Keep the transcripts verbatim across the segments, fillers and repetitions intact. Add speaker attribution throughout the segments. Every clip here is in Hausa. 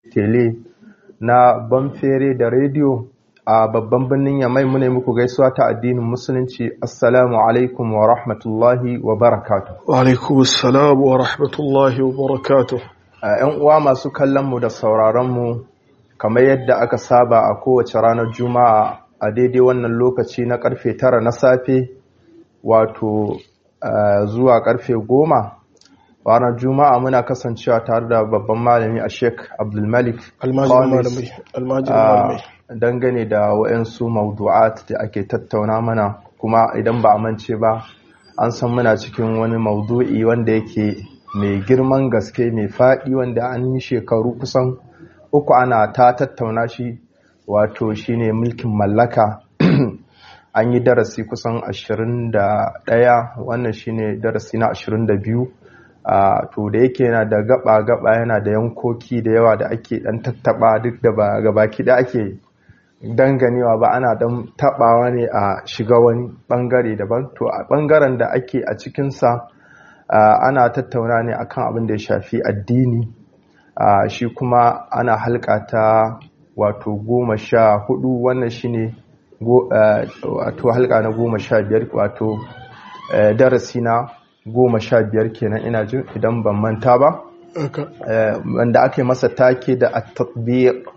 Speaker 1: tele na Banfere da rediyo a babban birnin Yamai. Mune muku gaisuwa ta addinin musulunci. Assalamu alaikum wa rahmatullahi wa barakatuh.
Speaker 2: Wa alaikum assalam wa rahmatullahi wa barakatuh.
Speaker 1: ‘Yan uwa masu kallon mu da sauraron mu, kamar yadda aka saba a kowace ranar Juma'a a daidai wannan lokaci na karfe tara na safe, wato zuwa karfe goma ranar Juma'a, muna kasancewa tare da babban malami a Sheikh Abdulmalik
Speaker 2: Almajiri malamai
Speaker 1: dangane da waɗansu mawdu'at da ake tattauna mana. Kuma idan ba a mance ba, an san muna cikin wani mawdu'i wanda yake mai girman gaske, mai faɗi, wanda an yi shekaru kusan uku ana ta tattauna shi, wato shine mulkin mallaka. An yi darasi kusan ashirin da ɗaya, wannan shine darasi na ashirin da biyu. Uh, to da yake yana da gaba-gaba, yana da yankoki da yawa da ake dan tattaba, duk da ba gabaki da ake danganewa ba, ana dan tabawa ne a shiga wani bangare daban. To a bangaren da ake a cikinsa uh, ana tattauna ne akan abin da ya shafi addini. Uh, shi kuma ana halka ta wato goma sha hudu, wannan shine go, uh, wato halka na goma sha biyar, wato uh, darasi na goma sha biyar kenan ina jin, idan ban manta ba, wanda aka yi masa take da at-tatbiq.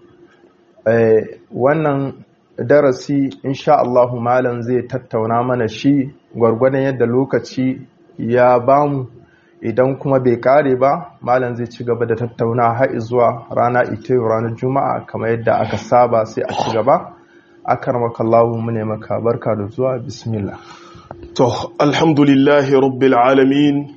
Speaker 1: Wannan darasi insha Allah malam zai tattauna mana shi gwargwadon yadda lokaci ya bamu. Idan kuma bai kare ba, malam zai ci gaba da tattauna har zuwa rana ita ranar Juma'a kamar yadda aka saba, sai a ci gaba. Akarmakallahu, mu ne maka barka da zuwa, bismillah.
Speaker 2: To, alhamdulillahi rabbil alamin,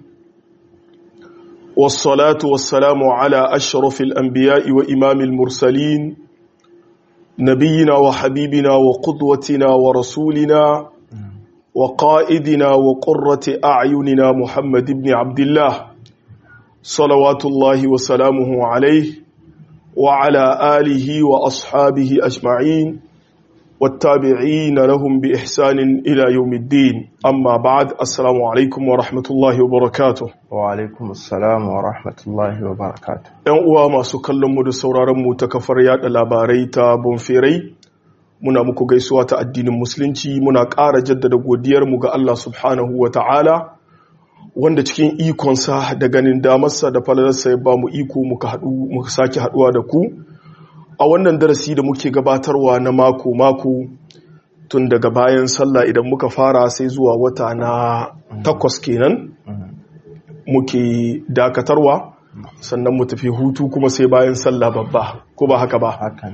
Speaker 2: wassalatu wassalamu ala ashrafil anbiya'i wa imamil mursalin, nabiyina wa habibina wa qudwatina wa rasulina wa qa'idina wa qurrati a'yunina Muhammad ibn Abdullah, salawatullahi wa salamuhu alayhi wa ala alihi wa ashabihi ajma'in والتابعين لهم بإحسان إلى يوم الدين. أما بعد، السلام عليكم ورحمة الله وبركاته.
Speaker 1: وعليكم السلام ورحمة الله وبركاته.
Speaker 2: ‘Yan uwa masu kallon mu da sauraron mu ta kafar yada labarai ta Bonferai, muna muku gaisuwa ta addinin musulunci. Muna ƙara jaddada godiyar mu ga Allah subhanahu wa ta'ala, wanda cikin ikonsa da ganin damarsa da falalarsa ya ba mu iko muka haɗu muka sake haɗuwa da ku a wannan darasi da muke gabatarwa na mako-mako, tun daga bayan sallah idan muka fara sai zuwa wata na takwas kenan muke dakatarwa, sannan mu tafi hutu kuma sai bayan sallah babba, ko ba haka ba?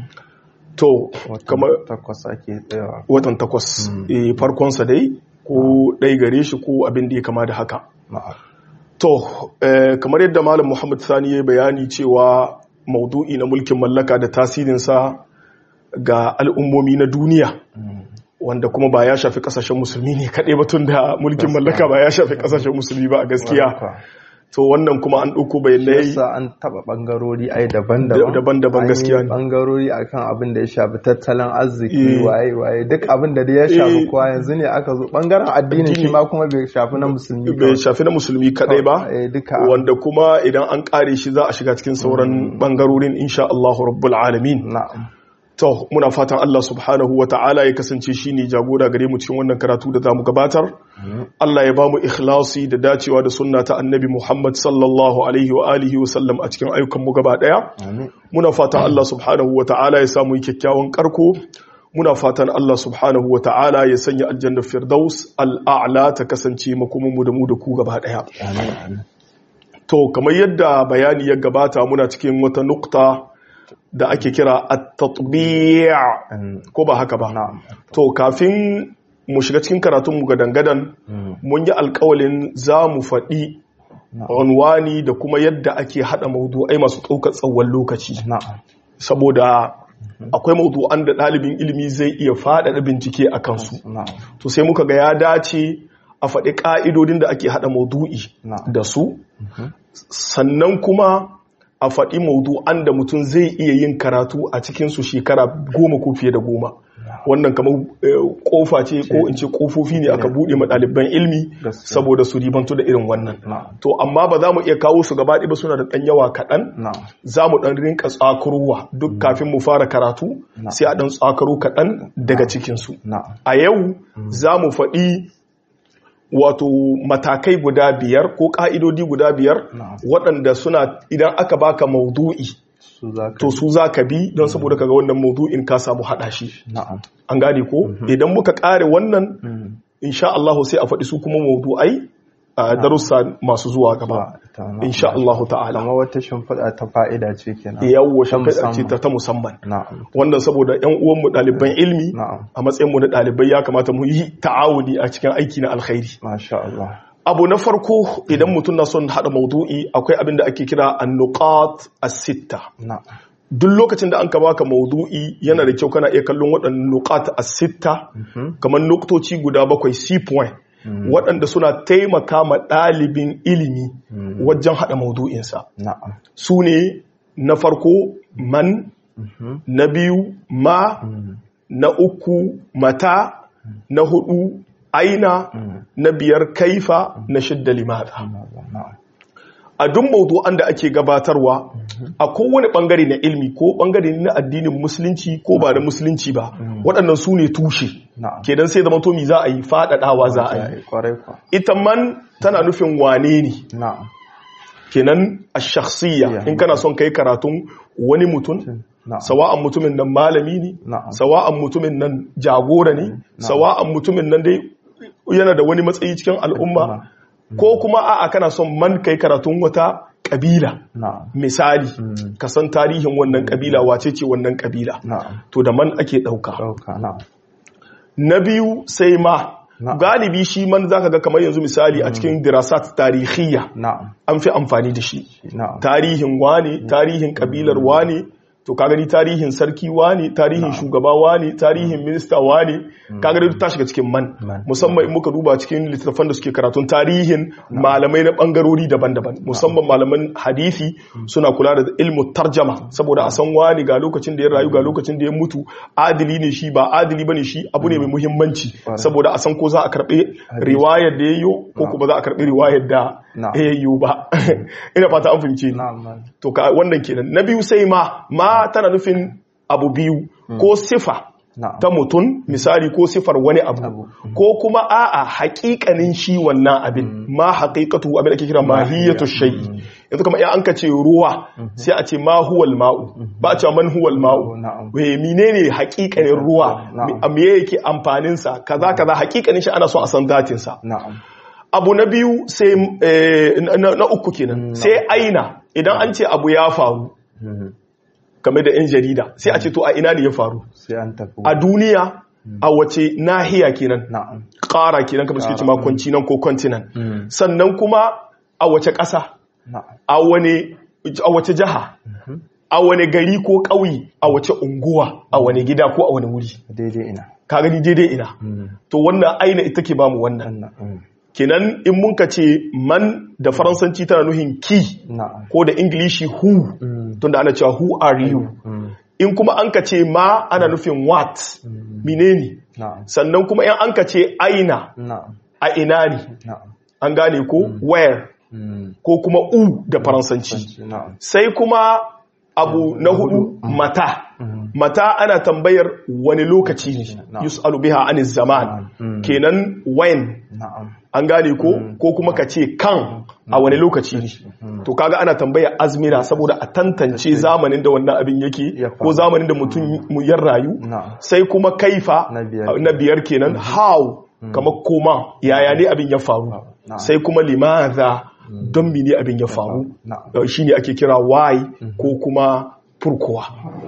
Speaker 2: To, kamar
Speaker 1: takwas ake tsayawa,
Speaker 2: watan takwas e, farkonsa dai ko ɗai gare shi ko abin da ya kama da haka. To, e, kamar yadda Malam Muhammad Sani ya bayani cewa maudu'i na mulkin mallaka da tasirinsa ga al'ummomi na duniya, wanda kuma ba ya shafi kasashen musulmi ne kaɗai ba, tun da mulkin mallaka ba ya shafi kasashen musulmi ba a gaskiya. To wannan kuma an ɗauko bayanai,
Speaker 1: yasa an taɓa ɓangarori ai daban-daban
Speaker 2: daban-daban gaskiya ne,
Speaker 1: ɓangarori akan abin da ya shafi tattalin arziki, waye waye duk abin da ya shafi kowa. Yanzu ne aka zo ɓangaren addini, shi ma kuma bai shafi na musulmi
Speaker 2: bai shafi na musulmi kaɗai ba, wanda kuma idan an ƙare shi za a shiga cikin sauran ɓangarorin insha Allah rabbul alamin.
Speaker 1: Na'am.
Speaker 2: To, muna fatan Allah subhanahu wa ta'ala ya kasance shi ne jagora gare mu cikin wannan karatu da za mu gabatar. Allah ya ba mu ikhlasi da dacewa da sunna ta annabi Muhammad sallallahu alaihi wa alihi wa sallam a cikin ayyukan mu gaba daya. Muna fatan Allah subhanahu wa ta'ala ya samu kyakkyawan karko. Muna fatan Allah subhanahu wa ta'ala ya sanya aljanna firdaus al'a'la ta kasance makomin mu da mu da ku gaba daya. To, kamar yadda bayani ya gabata, muna cikin wata nukta da ake kira at-tatbi' ko ba haka ba. To, kafin mu shiga cikin karatun mu gadan-gadan, mun yi alƙawalin za mu faɗi unwani da kuma yadda ake haɗa mawdu'ai masu ɗaukar tsawon lokaci, saboda akwai mawdu'an da ɗalibin ilimi zai iya faɗaɗa bincike a kansu. To sai muka ga ya dace a faɗi ƙa'idodin da ake haɗa mawdu'i da su, sannan kuma a faɗi mawdu'an da mutum zai iya yin karatu a cikinsu shekara goma ko fiye da goma. wannan kamar kofa ce ko in ce kofofi ne aka bude ma ɗaliban ilmi saboda su ribantu da irin wannan to amma ba za mu iya kawo su gaba ba suna da ɗan yawa kaɗan za mu ɗan rinka tsakarowa duk kafin mu fara karatu sai a ɗan tsakaro kaɗan daga cikinsu a yau za mu faɗi wato matakai guda biyar ko ƙa'idodi guda biyar waɗanda suna idan aka baka maudu'i to su za ka bi don saboda kaga wannan maudu'in ka samu haɗa shi an gane ko idan muka ƙare wannan insha Allah sai a faɗi su kuma maudu'ai a darussa masu zuwa gaba insha Allah ta'ala
Speaker 1: amma wata shimfiɗa ta fa'ida ce kenan
Speaker 2: yawwa shimfiɗa ce ta musamman wannan saboda ƴan uwanmu ɗaliban ilmi a matsayin mu na ɗalibai ya kamata mu yi ta'awuni a cikin aiki na alkhairi
Speaker 1: masha Allah
Speaker 2: abu na farko idan mutum na son hada maudu'i akwai abin da ake kira an-nuqat as-sitta duk lokacin da an ka baka maudu'i yana da kyau kana iya kallon waɗannan nuqat as-sitta kamar nuktoci guda bakwai C point waɗanda suna taimaka ma ɗalibin ilimi wajen haɗa maudu'insa. Su ne na farko man, na biyu ma, na uku mata, na hudu aina, na biyar kaifa, na shidda limata. A duk maudu'an da ake gabatarwa a kowane bangare na ilmi ko bangare na addinin musulunci ko ba da musulunci ba waɗannan su ne tushe kenan sai zama to mi za a yi faɗaɗawa za a yi ita man tana nufin wane ne kenan a shakhsiyya in kana son kai karatun wani mutum sawa'an mutumin nan malami ne sawa'an mutumin nan jagora ne sawa'an mutumin nan dai yana da wani matsayi cikin al'umma ko kuma a'a kana son man kai karatun wata kabila misali ka san tarihin wannan kabila wace ce wannan kabila to da man ake dauka na biyu sai ma galibi shi man zaka ga kamar yanzu misali a cikin dirasat tarihiyya an fi amfani da shi tarihin wane tarihin kabilar wane to ka gani tarihin sarki wane tarihin shugaba wane tarihin minista wane ka gani ta shiga cikin man musamman in muka duba cikin littattafan da suke karatun tarihin malamai na bangarori daban-daban musamman malaman hadisi suna kula da ilmu tarjama saboda a san wane ga lokacin da ya rayu ga lokacin da ya mutu adili ne shi ba adili bane shi abu ne mai muhimmanci saboda a san ko za a karbe riwayar da yayyo ko kuma za a karbe riwayar da yayyo ba ina fata an fahimce to ka wannan kenan na biyu sai ma ma tana nufin abu biyu ko sifa ta mutum misali ko sifar wani abu ko kuma a'a haƙiƙanin shi wannan abin ma haƙiƙatu abin da ake kira mahiyatu shay'i yanzu kuma in an ka ce ruwa sai a ce ma huwal ma'u ba a ce man huwal ma'u we menene haƙiƙanin ruwa me yake amfanin sa kaza kaza haƙiƙanin shi ana so a san datin sa abu na biyu sai na uku kenan sai aina idan an ce abu ya faru game da 'yan jarida sai a ce to a ina ne ya faru a duniya a wace nahiya kenan ƙara kenan kamar suke ce ma continent ko continent sannan kuma a wace ƙasa a wane a wace jiha a wane gari ko ƙauye a wace unguwa a wane gida ko a wane wuri
Speaker 1: daidai ina
Speaker 2: ka gani daidai ina to wannan aina ita ke bamu wannan kenan in mun ka ce man da faransanci tana nuhin ki ko da ingilishi who tunda ana cewa who are you in kuma an ka ce ma ana nufin what menene sannan kuma in an ka ce aina a ina ne an gane ko where ko kuma u da faransanci sai kuma abu na hudu mata mata ana tambayar wani lokaci ne yus'alu biha aniz zaman kenan when an gane ko ko kuma ka ce kan a wani lokaci ne to kaga ana tambaya azmina saboda a tantance zamanin da wannan abin yake ko zamanin da mutum ya rayu sai kuma kaifa na biyar kenan how kamar koma yaya ne abin ya faru sai kuma limadha don mene abin ya faru shine ake kira why ko kuma furkuwa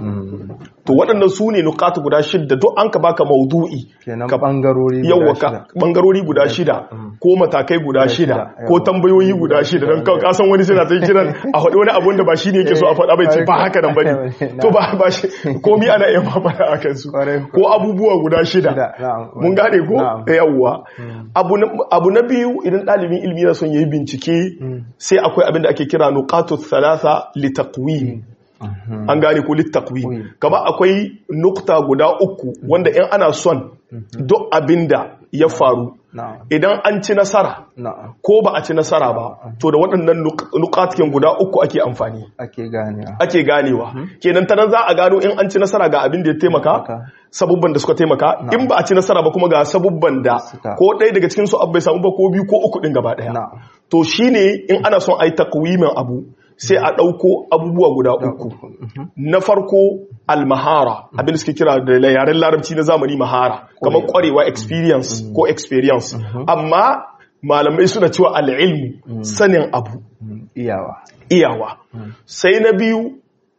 Speaker 2: to waɗannan su ne nukatu guda shida duk an ka baka maudu'i
Speaker 1: ka bangarori
Speaker 2: yawa ka bangarori guda shida ko matakai guda shida ko tambayoyi guda shida don ka san wani suna ta kiran a faɗi wani abun da ba shi ne yake so a faɗa bai ce ba haka nan bane to ba ba shi komai ana iya faɗa akan su ko abubuwa guda shida mun gane ko yawa abu abu na biyu idan ɗalibin ilimi yana son yayi bincike sai akwai abin da ake kira nuqatu thalatha li taqwim an gane ko littaqwim kama akwai nukta guda uku wanda in ana son duk abinda ya faru idan an ci nasara ko ba a ci nasara ba to da waɗannan nukatkin guda uku ake amfani
Speaker 1: ake ganewa
Speaker 2: ake ganewa kenan ta nan za a gano in an ci nasara ga abin da ya taimaka sabubban da suka taimaka in ba a ci nasara ba kuma ga sabubban da ko ɗaya daga cikin su abu bai samu ba ko biyu ko uku ɗin gaba ɗaya to shine in ana son a yi takwimin abu sai a ɗauko abubuwa guda uku na farko almahara abin da suke kira da yaren larabci na zamani mahara kamar kwarewa experience ko experience amma malamai suna cewa al'ilmu sanin abu
Speaker 1: iyawa
Speaker 2: iyawa sai na biyu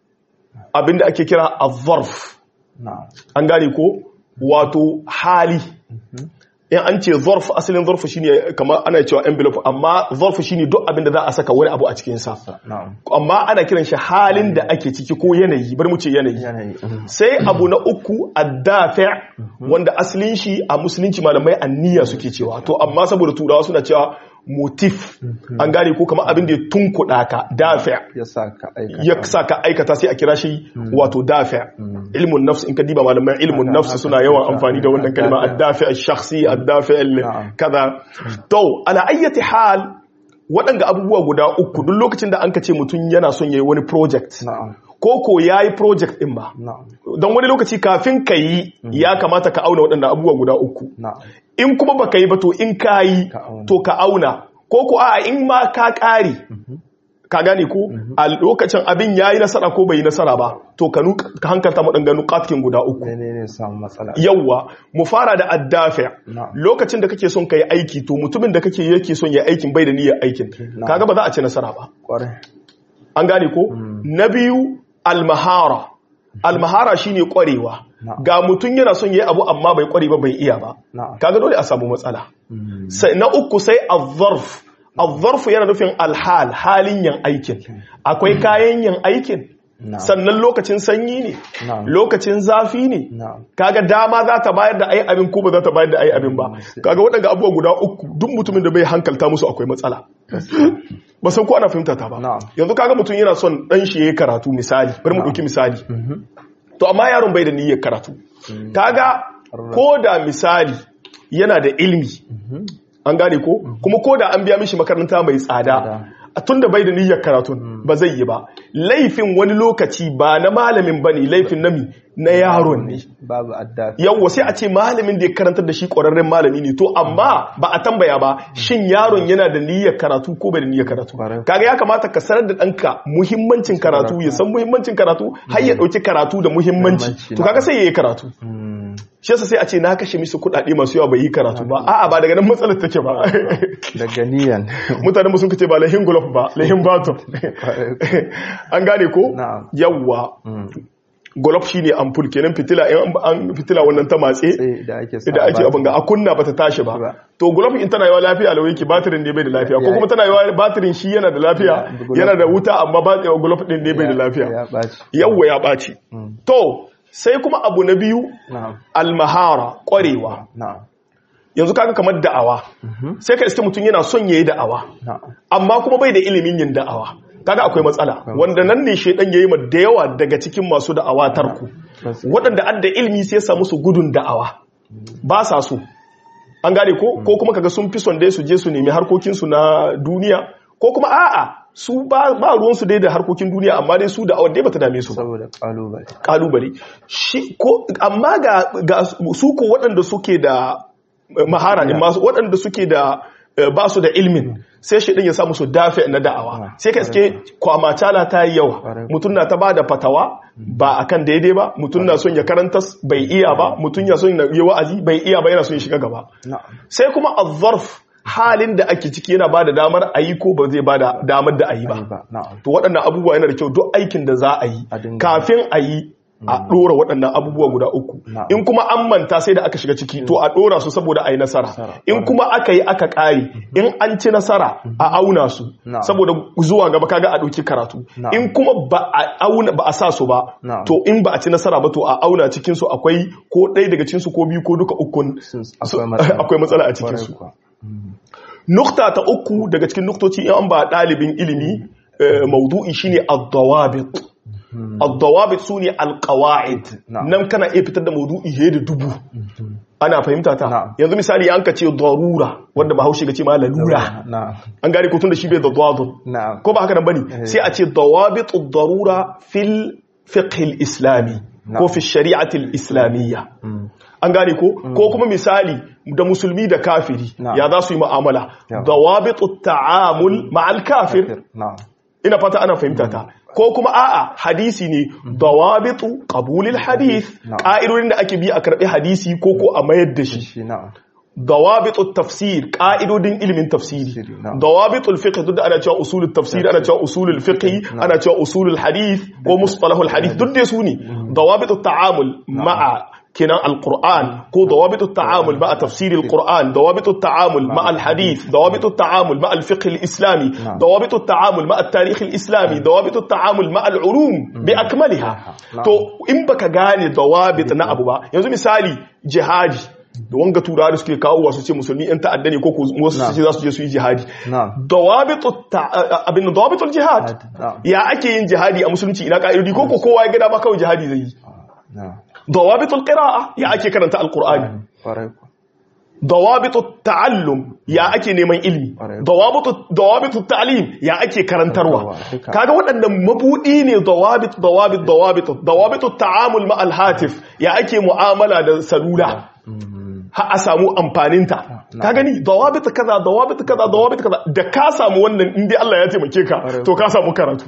Speaker 2: abin da ake kira az-zarf an gane ko wato hali in an ce zarf asalin zarf shine kamar ana cewa envelope amma zarf shine duk abin da za a saka wani abu a cikin sa amma ana kiran shi halin da ake ciki ko yanayi bar mu ce yanayi sai abu na uku addafi wanda asalin shi a musulunci malamai anniya suke cewa to amma saboda turawa suna cewa motif an gane ko kamar abin da ya tunkuɗa ka dafi ya sa ka aikata sai a kira shi wato dafi ilmun nafs in ka diba malaman ilmun nafs suna yawan amfani da wannan kalma addafi al-shakhsi addafi kaza to ala ayyati hal waɗanga abubuwa guda uku duk lokacin da an ka ce mutum yana son yayi wani project ko ko yayi project din ba don wani lokaci kafin ka yi ya kamata ka auna waɗannan abubuwa guda uku in kuma baka yi ba to in ka yi to ka auna ko ko a in ma ka ƙare ka gane ko a lokacin abin yayi nasara ko bai yi nasara ba to ka ka hankalta maɗanganu katkin guda uku yawwa mu fara da addafi lokacin da kake son ka yi aiki to mutumin da kake yake son ya aikin bai da niyyar aikin kaga ba za a ci nasara ba an gane ko na biyu almahara almahara shine kwarewa ga mutum yana son yayi abu amma bai kware ba bai iya ba kaga dole a samu matsala sai na uku sai az-zarf az-zarf yana nufin alhal halin yin aikin akwai kayan yin aikin sannan lokacin sanyi ne lokacin zafi ne kaga dama za ta bayar da ai abin ko ba za ta bayar da ai abin ba kaga waɗanda abubuwa guda uku duk mutumin da bai hankalta musu akwai matsala ba san ko ana fahimta ta ba yanzu kaga mutum yana son dan shi yayi karatu misali bari mu dauki misali to amma yaron bai da niyyar karatu kaga ko da misali yana da ilimi an gane ko kuma ko da an biya mishi makaranta mai tsada tunda bai da niyyar karatun ba zai yi ba laifin wani lokaci ba na malamin bane laifin nami na yaron ne
Speaker 1: babu addafi
Speaker 2: yawa sai a ce malamin da ya karantar da shi ƙwararren malami ne to amma ba a tambaya ba shin yaron yana da niyyar karatu ko bai da niyyar karatu kaga ya kamata ka sanar da ɗanka muhimmancin karatu ya san muhimmancin karatu har ya ɗauki karatu da muhimmanci to kaga sai ya yi karatu shi yasa sai a ce na kashe misu kuɗaɗe masu yawa bai yi karatu ba a'a ba daga nan matsalar take ba
Speaker 1: daga niyan
Speaker 2: mutanen mu sun kace ba lahin golof ba lahin bato an gane ko yawa golof shine ampul kenan fitila in an fitila wannan ta matse da ake abin ga a kunna bata tashi ba to golof in tana yawa lafiya lau yake batirin ne bai da lafiya ko kuma tana yawa batirin shi yana da lafiya yana da wuta amma ba golof din ne bai da lafiya yawa ya baci to sai kuma abu na biyu almahara kwarewa yanzu kaga kamar da'awa sai ka iske mutum yana son yayi da'awa amma kuma bai da ilimin yin da'awa kaga akwai matsala wanda nan ne shedan yayi ma da yawa daga cikin masu da'awa tarku waɗanda adda ilimi sai ya samu su gudun da'awa ba sa so an gane ko ko kuma kaga sun fi son dai su je su nemi harkokin su na duniya ko kuma a'a su ba ba ruwan su dai da harkokin duniya amma dai su da'awar dai bata dame su
Speaker 1: saboda kalubale
Speaker 2: kalubale shi ko amma ga, ga su ko waɗanda suke da mahara ne masu waɗanda suke da ba su da ilmin sai shi ɗin ya samu su dafe na da'awa sai ka iske kwamacala ta yi yawa mutum na ta ba da fatawa ba a kan daidai ba mutum na son ya karanta bai iya ba mutum ya son ya yi wa'azi bai iya ba yana son ya shiga gaba sai kuma azzarf halin da ake ciki yana ba da damar a yi ko ba zai ba da damar da a yi ba to waɗannan abubuwa yana da kyau duk aikin da za a yi kafin a yi a ɗora waɗannan abubuwa guda uku in kuma an manta sai da aka shiga ciki to a ɗora su saboda a yi nasara in kuma aka yi aka ƙari in an ci nasara a auna su saboda zuwa gaba kaga a ɗauki karatu in kuma ba a auna ba a sa su ba to in ba a ci nasara ba to a auna cikin su akwai ko ɗaya daga cikin su ko biyu ko duka ukun akwai matsala a cikin su nukta ta uku daga cikin nuktoci in an ba ɗalibin ilimi maudu'i shine ad-dawabit ad-dawabit sune al-qawaid nan kana iya fitar da maudu'i he da dubu ana fahimta ta yanzu misali an ka ce darura wanda Bahaushe ga ce ma lalura an gane ko tunda shi bai da dawadun ko ba haka nan bane sai a ce dawabit ad-darura fil fiqh al-islami ko fi shari'ati al-islamiyya an gane ko ko kuma misali da musulmi da kafiri ya za su yi mu'amala dawabitu ta'amul ma'al kafir ina fata ana fahimta ta ko kuma a'a hadisi ne dawabitu qabulil hadith ka'idodin da ake bi a karbi hadisi ko ko a mayar da shi dawabitu tafsir ka'idodin ilimin tafsiri dawabitul fiqh duk da ana cewa usulul tafsir ana cewa usulul fiqh ana cewa usulul hadith ko mustalahul hadith duk da su ne dawabitu ta'amul ma'a كنا القرآن كو ضوابط التعامل مع تفسير القرآن ضوابط التعامل مع الحديث ضوابط التعامل مع الفقه الإسلامي ضوابط التعامل مع التاريخ الإسلامي ضوابط التعامل مع العلوم بأكملها تو إن بك غاني ضوابط نأبو با ينزو مثالي جهادي da wanga turare suke kawo wasu ce musulmi yan ta'adda ne ko wasu su ce za su je su yi jihadi abin dawabitul jihad ya ake yin jihadi a musulunci ina ka'idodi ko kowa ya gada ba kawai jihadi zai yi ضوابط القراءة يا أكي كرنت القرآن ضوابط التعلم يا أكي نيمان علمي ضوابط ضوابط التعليم يا أكي كرنت روح كاغا ودanda mabudi ne ضوابط ضوابط ضوابط ضوابط التعامل مع الهاتف يا أكي mu'amala da salula ha a samu amfaninta ka gani dawabit kaza dawabit kaza dawabit kaza da ka samu wannan in dai Allah ya taimake ka to ka samu karatu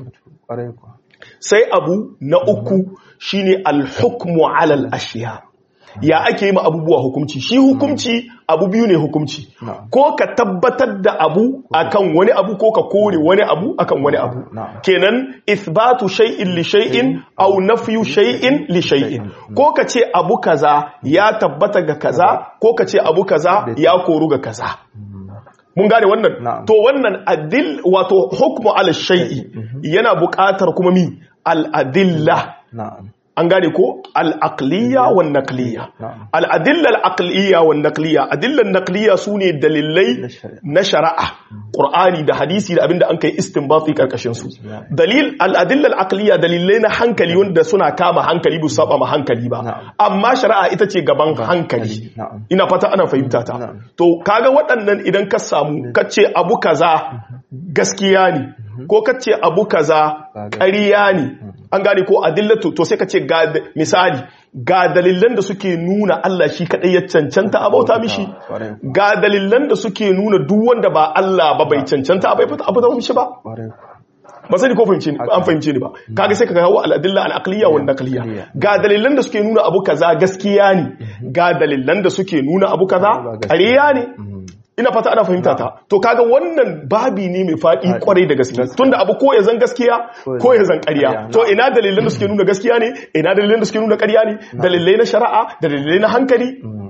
Speaker 2: sai abu na uku shine al-hukmu ala al-ashiya ya ake yi ma abubuwa hukunci shi hukunci abu biyu ne hukunci ko ka tabbatar da abu akan wani abu ko ka kore wani abu akan wani abu kenan ithbatu shay'in li shay'in aw nafyu shay'in li shay'in ko ka ce abu kaza ya tabbata ga kaza ko ka ce abu kaza ya koru ga kaza mun gane wannan to wannan adil wato hukmu ala shay'i yana buƙatar kuma mi al-adilla an gane ko al-aqliya wan naqliya al-adilla al-aqliya wan naqliya adillan naqliya sune dalilai na shari'a qur'ani da hadisi da abinda an kai istinbati karkashin su dalil al-adilla al-aqliya dalilai na hankali wanda suna kama hankali bu saba ma hankali ba amma shari'a ita ce gaban hankali ina fata ana fahimta ta to kaga waɗannan idan ka samu kace abu kaza gaskiya ne ko kace abu kaza ƙarya ne an gane ko adillatu to sai kace ga misali ga dalilan da suke nuna Allah shi kadai ya cancanta a bauta mishi ga dalilan da suke nuna duk wanda ba Allah ba bai cancanta a bauta mishi ba ba sai ko fahimce ni an fahimce ni ba kaga sai ka kawo al-adilla al-aqliya wal naqliya ga dalilan da suke nuna abu kaza gaskiya ne ga dalilan da suke nuna abu kaza ƙarya ne ina fata ana fahimta ta to kaga wannan babi ne mai faɗi kwarai da gaskiya tunda abu ko ya zan gaskiya ko ya zan ƙarya to ina dalilan da suke nuna gaskiya ne ina dalilan da suke nuna ƙarya ne dalilai na shari'a da dalilai na hankali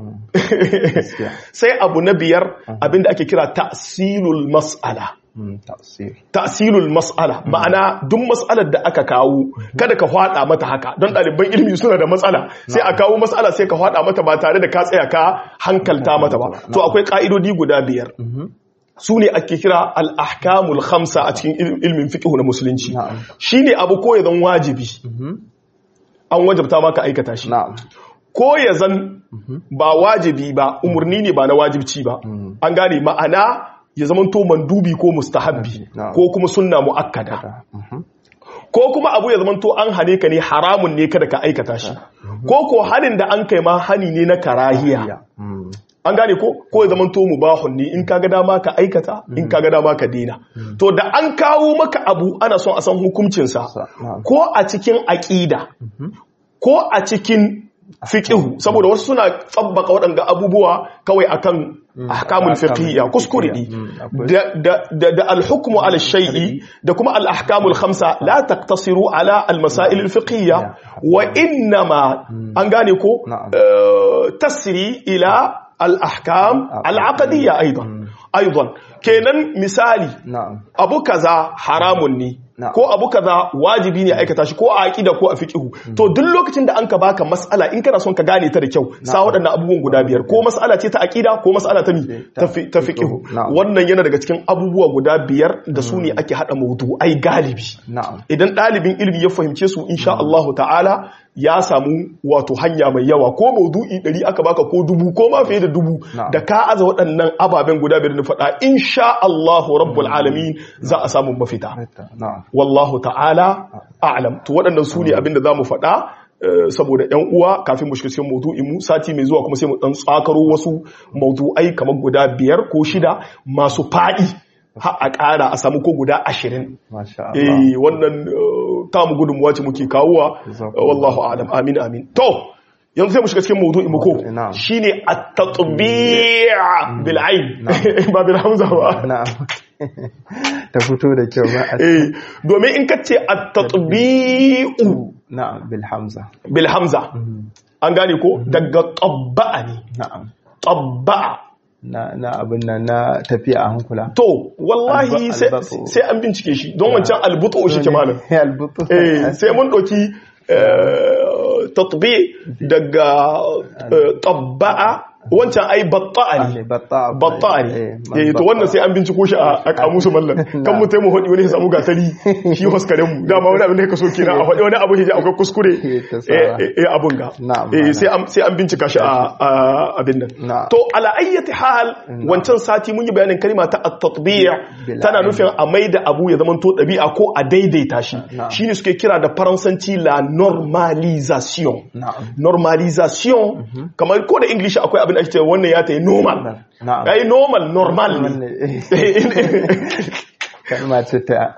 Speaker 2: sai abu na biyar abinda ake kira ta'silul mas'ala ta'silul mas'ala ma'ana duk mas'alar da aka kawo kada ka fada mata haka don ɗaliban ilimi suna da matsala sai a kawo mas'ala sai ka fada mata ba tare da ka tsaya ka hankalta mata ba to akwai ka'idodi guda biyar su ne ake kira al-ahkamul khamsa a cikin ilmin fiqh na musulunci shine abu ko ya zan wajibi an wajabta maka aikata shi ko ya zan ba wajibi ba umurni ne ba na wajibci ba an gane ma'ana ya zama to mandubi ko mustahabbi ko kuma sunna muakkada ko kuma abu ya zama to an hane ka ne haramun ne kada ka aikata shi ko ko hanin da an kai ma hani ne na karahiya an gane ko ko ya zama to mubahun ne in kaga dama ka aikata in kaga dama ka dena to da an kawo maka abu ana son a san hukuncin sa ko a cikin aqida ko a cikin fiqhu saboda wasu suna tsabbaka waɗanda abubuwa kawai akan ahkamul fiqhiyya kuskure ne da da da al-hukmu ala shay'i da kuma al-ahkamul khamsa la taqtasiru ala al-masail al-fiqhiyya wa inma an gane ko tasri ila al-ahkam al-aqdiyya aidan aidan kenan misali abu kaza haramun ne ko abu kaza wajibi ne aikata shi ko a aqida ko a fiqhu to duk lokacin da an ka baka mas'ala in kana son ka gane ta da kyau sa waɗannan abubuwan guda biyar ko mas'ala ce ta aqida ko mas'ala ta mi ta fiqhu wannan yana daga cikin abubuwa guda biyar da su ne ake hada mawdu'ai galibi idan dalibin ilimi ya fahimce su insha Allah ta'ala ya samu wato hanya mai yawa ko maudu'i ɗari aka baka ko dubu ko ma fiye da dubu da ka aza waɗannan ababen guda biyar na faɗa insha Allahu rabbul alamin za a samu mafita wallahu ta'ala a'lam to waɗannan su ne abinda za mu faɗa saboda ƴan uwa kafin mu shiga cikin maudu'in mu sati mai zuwa kuma sai mu dan tsakaro wasu maudu'ai kamar guda biyar ko shida masu faɗi har a ƙara a samu ko guda ashirin. Eh wannan tamu gudunmuwa ce muke kawowa wallahu a'lam amin amin. To yanzu sai mu shiga cikin mawdu'in mu ko shine at-tatbi' bil ayn ba bil hamza ba.
Speaker 1: Na'am. Ta fito da kyau ba.
Speaker 2: Eh domin in kace at-tatbi'u
Speaker 1: na'am bil hamza.
Speaker 2: Bil hamza. An gane ko daga tabba'a ne.
Speaker 1: Na'am.
Speaker 2: Tabba'a
Speaker 1: na na abin nan na tafiya a hankula
Speaker 2: to wallahi sai an bincike shi don wancan albutu shi ke malam eh sai mun doki tatbi daga tabba'a wancan ai batta'a ne batta'a ne eh to wannan sai an binciko shi a kamusu mallan kan mu taimu hodi wani ya samu gatari shi hoskaren mu dama wani abin da ka so kira a hodi wani abu ya akwai kuskure eh abun ga eh sai an sai an bincika shi a abin nan to ala ayyati hal wancan sati mun yi bayanin kalma ta at-tatbi' tana nufin a maida abu ya zama to dabi'a ko a daidaita shi shine suke kira da faransanci la normalisation normalisation kamar ko da english akwai abin ake cewa wannan ya ta yi normal ya yi normal normal ne
Speaker 1: kalma ce ta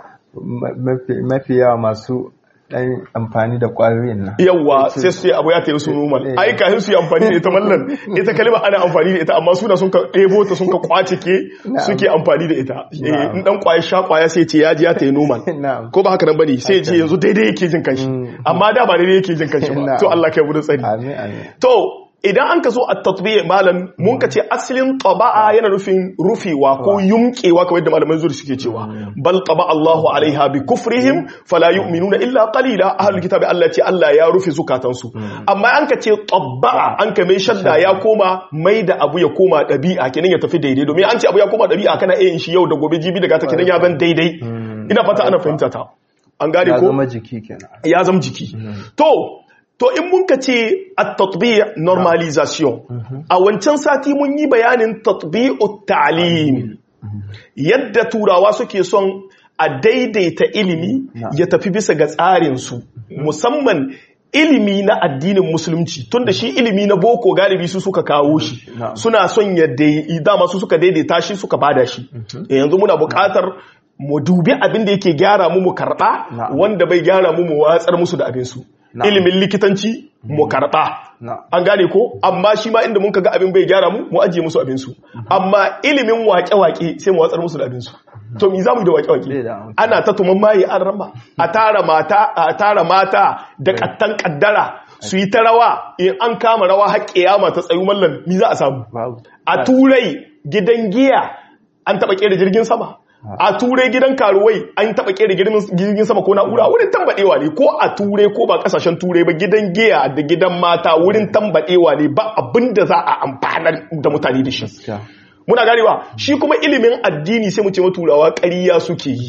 Speaker 1: mafi yawa masu ɗan amfani da ƙwayoyin nan
Speaker 2: yawa sai su yi abu ya ta yi su normal ai kahin su yi amfani da ita mallan ita kalima ana amfani da ita amma suna sun ka ɗebo ta sun ka kwace ke suke amfani da ita in ɗan ƙwaye sha ƙwaya sai ce ya ji ya ta yi normal ko ba haka nan bane sai ce yanzu daidai yake jin kanshi amma da ba daidai yake jin kanshi ba to Allah kai mu da tsari to idan an ka zo a tatbiya malam mun ka ce asalin taba'a yana nufin rufewa ko yumkewa kawai da malamai zuri suke cewa bal taba Allahu alaiha bi kufrihim fala yu'minuna illa qalila ahlul kitabi Allah ce Allah ya rufe zukatansu amma an ka ce taba'a an ka mai shadda ya koma mai da abu ya koma dabi'a kenan ya tafi daidai domin an ce abu ya koma dabi'a kana iya yin shi yau da gobe jibi daga ta kenan ya zan daidai ina fata ana fahimta ta an gane ko
Speaker 1: ya zama jiki kenan
Speaker 2: ya zama jiki to To in mun ka ce at-tatbi' normalisation a wancan sati mun yi bayanin tatbi'ut ta'lim yadda turawa suke son a daidaita ilimi ya tafi bisa ga tsarin su musamman ilimi na addinin musulunci tunda shi ilimi na boko galibi su suka kawo shi suna son yadda dama su suka daidaita shi suka bada shi yanzu muna buƙatar mu dubi abin da yake gyara mu mu karɓa wanda bai gyara mu mu watsar musu da abin su ilimin likitanci mu karɓa an gane ko amma shi ma inda mun kaga abin bai gyara mu mu ajiye musu abin su amma ilimin waƙe-waƙe sai mu watsar musu da abin su to me zamu da waƙe-waƙe ana ta tuman maye an ramba a tara mata a tara mata da kattan kaddara su yi ta rawa in an kama rawa har kiyama ta tsayu mallan me za a samu a turai gidan giya an taba kera jirgin sama a turai gidan karuwai an taba kera jirgin sama ko na'ura wurin tambadewa ne ko a turai ko ba kasashen turai ba gidan giya da gidan mata wurin tambadewa ne ba abinda za a amfanar da mutane da shi muna ganewa shi kuma ilimin addini sai mu ce turawa ƙarya suke yi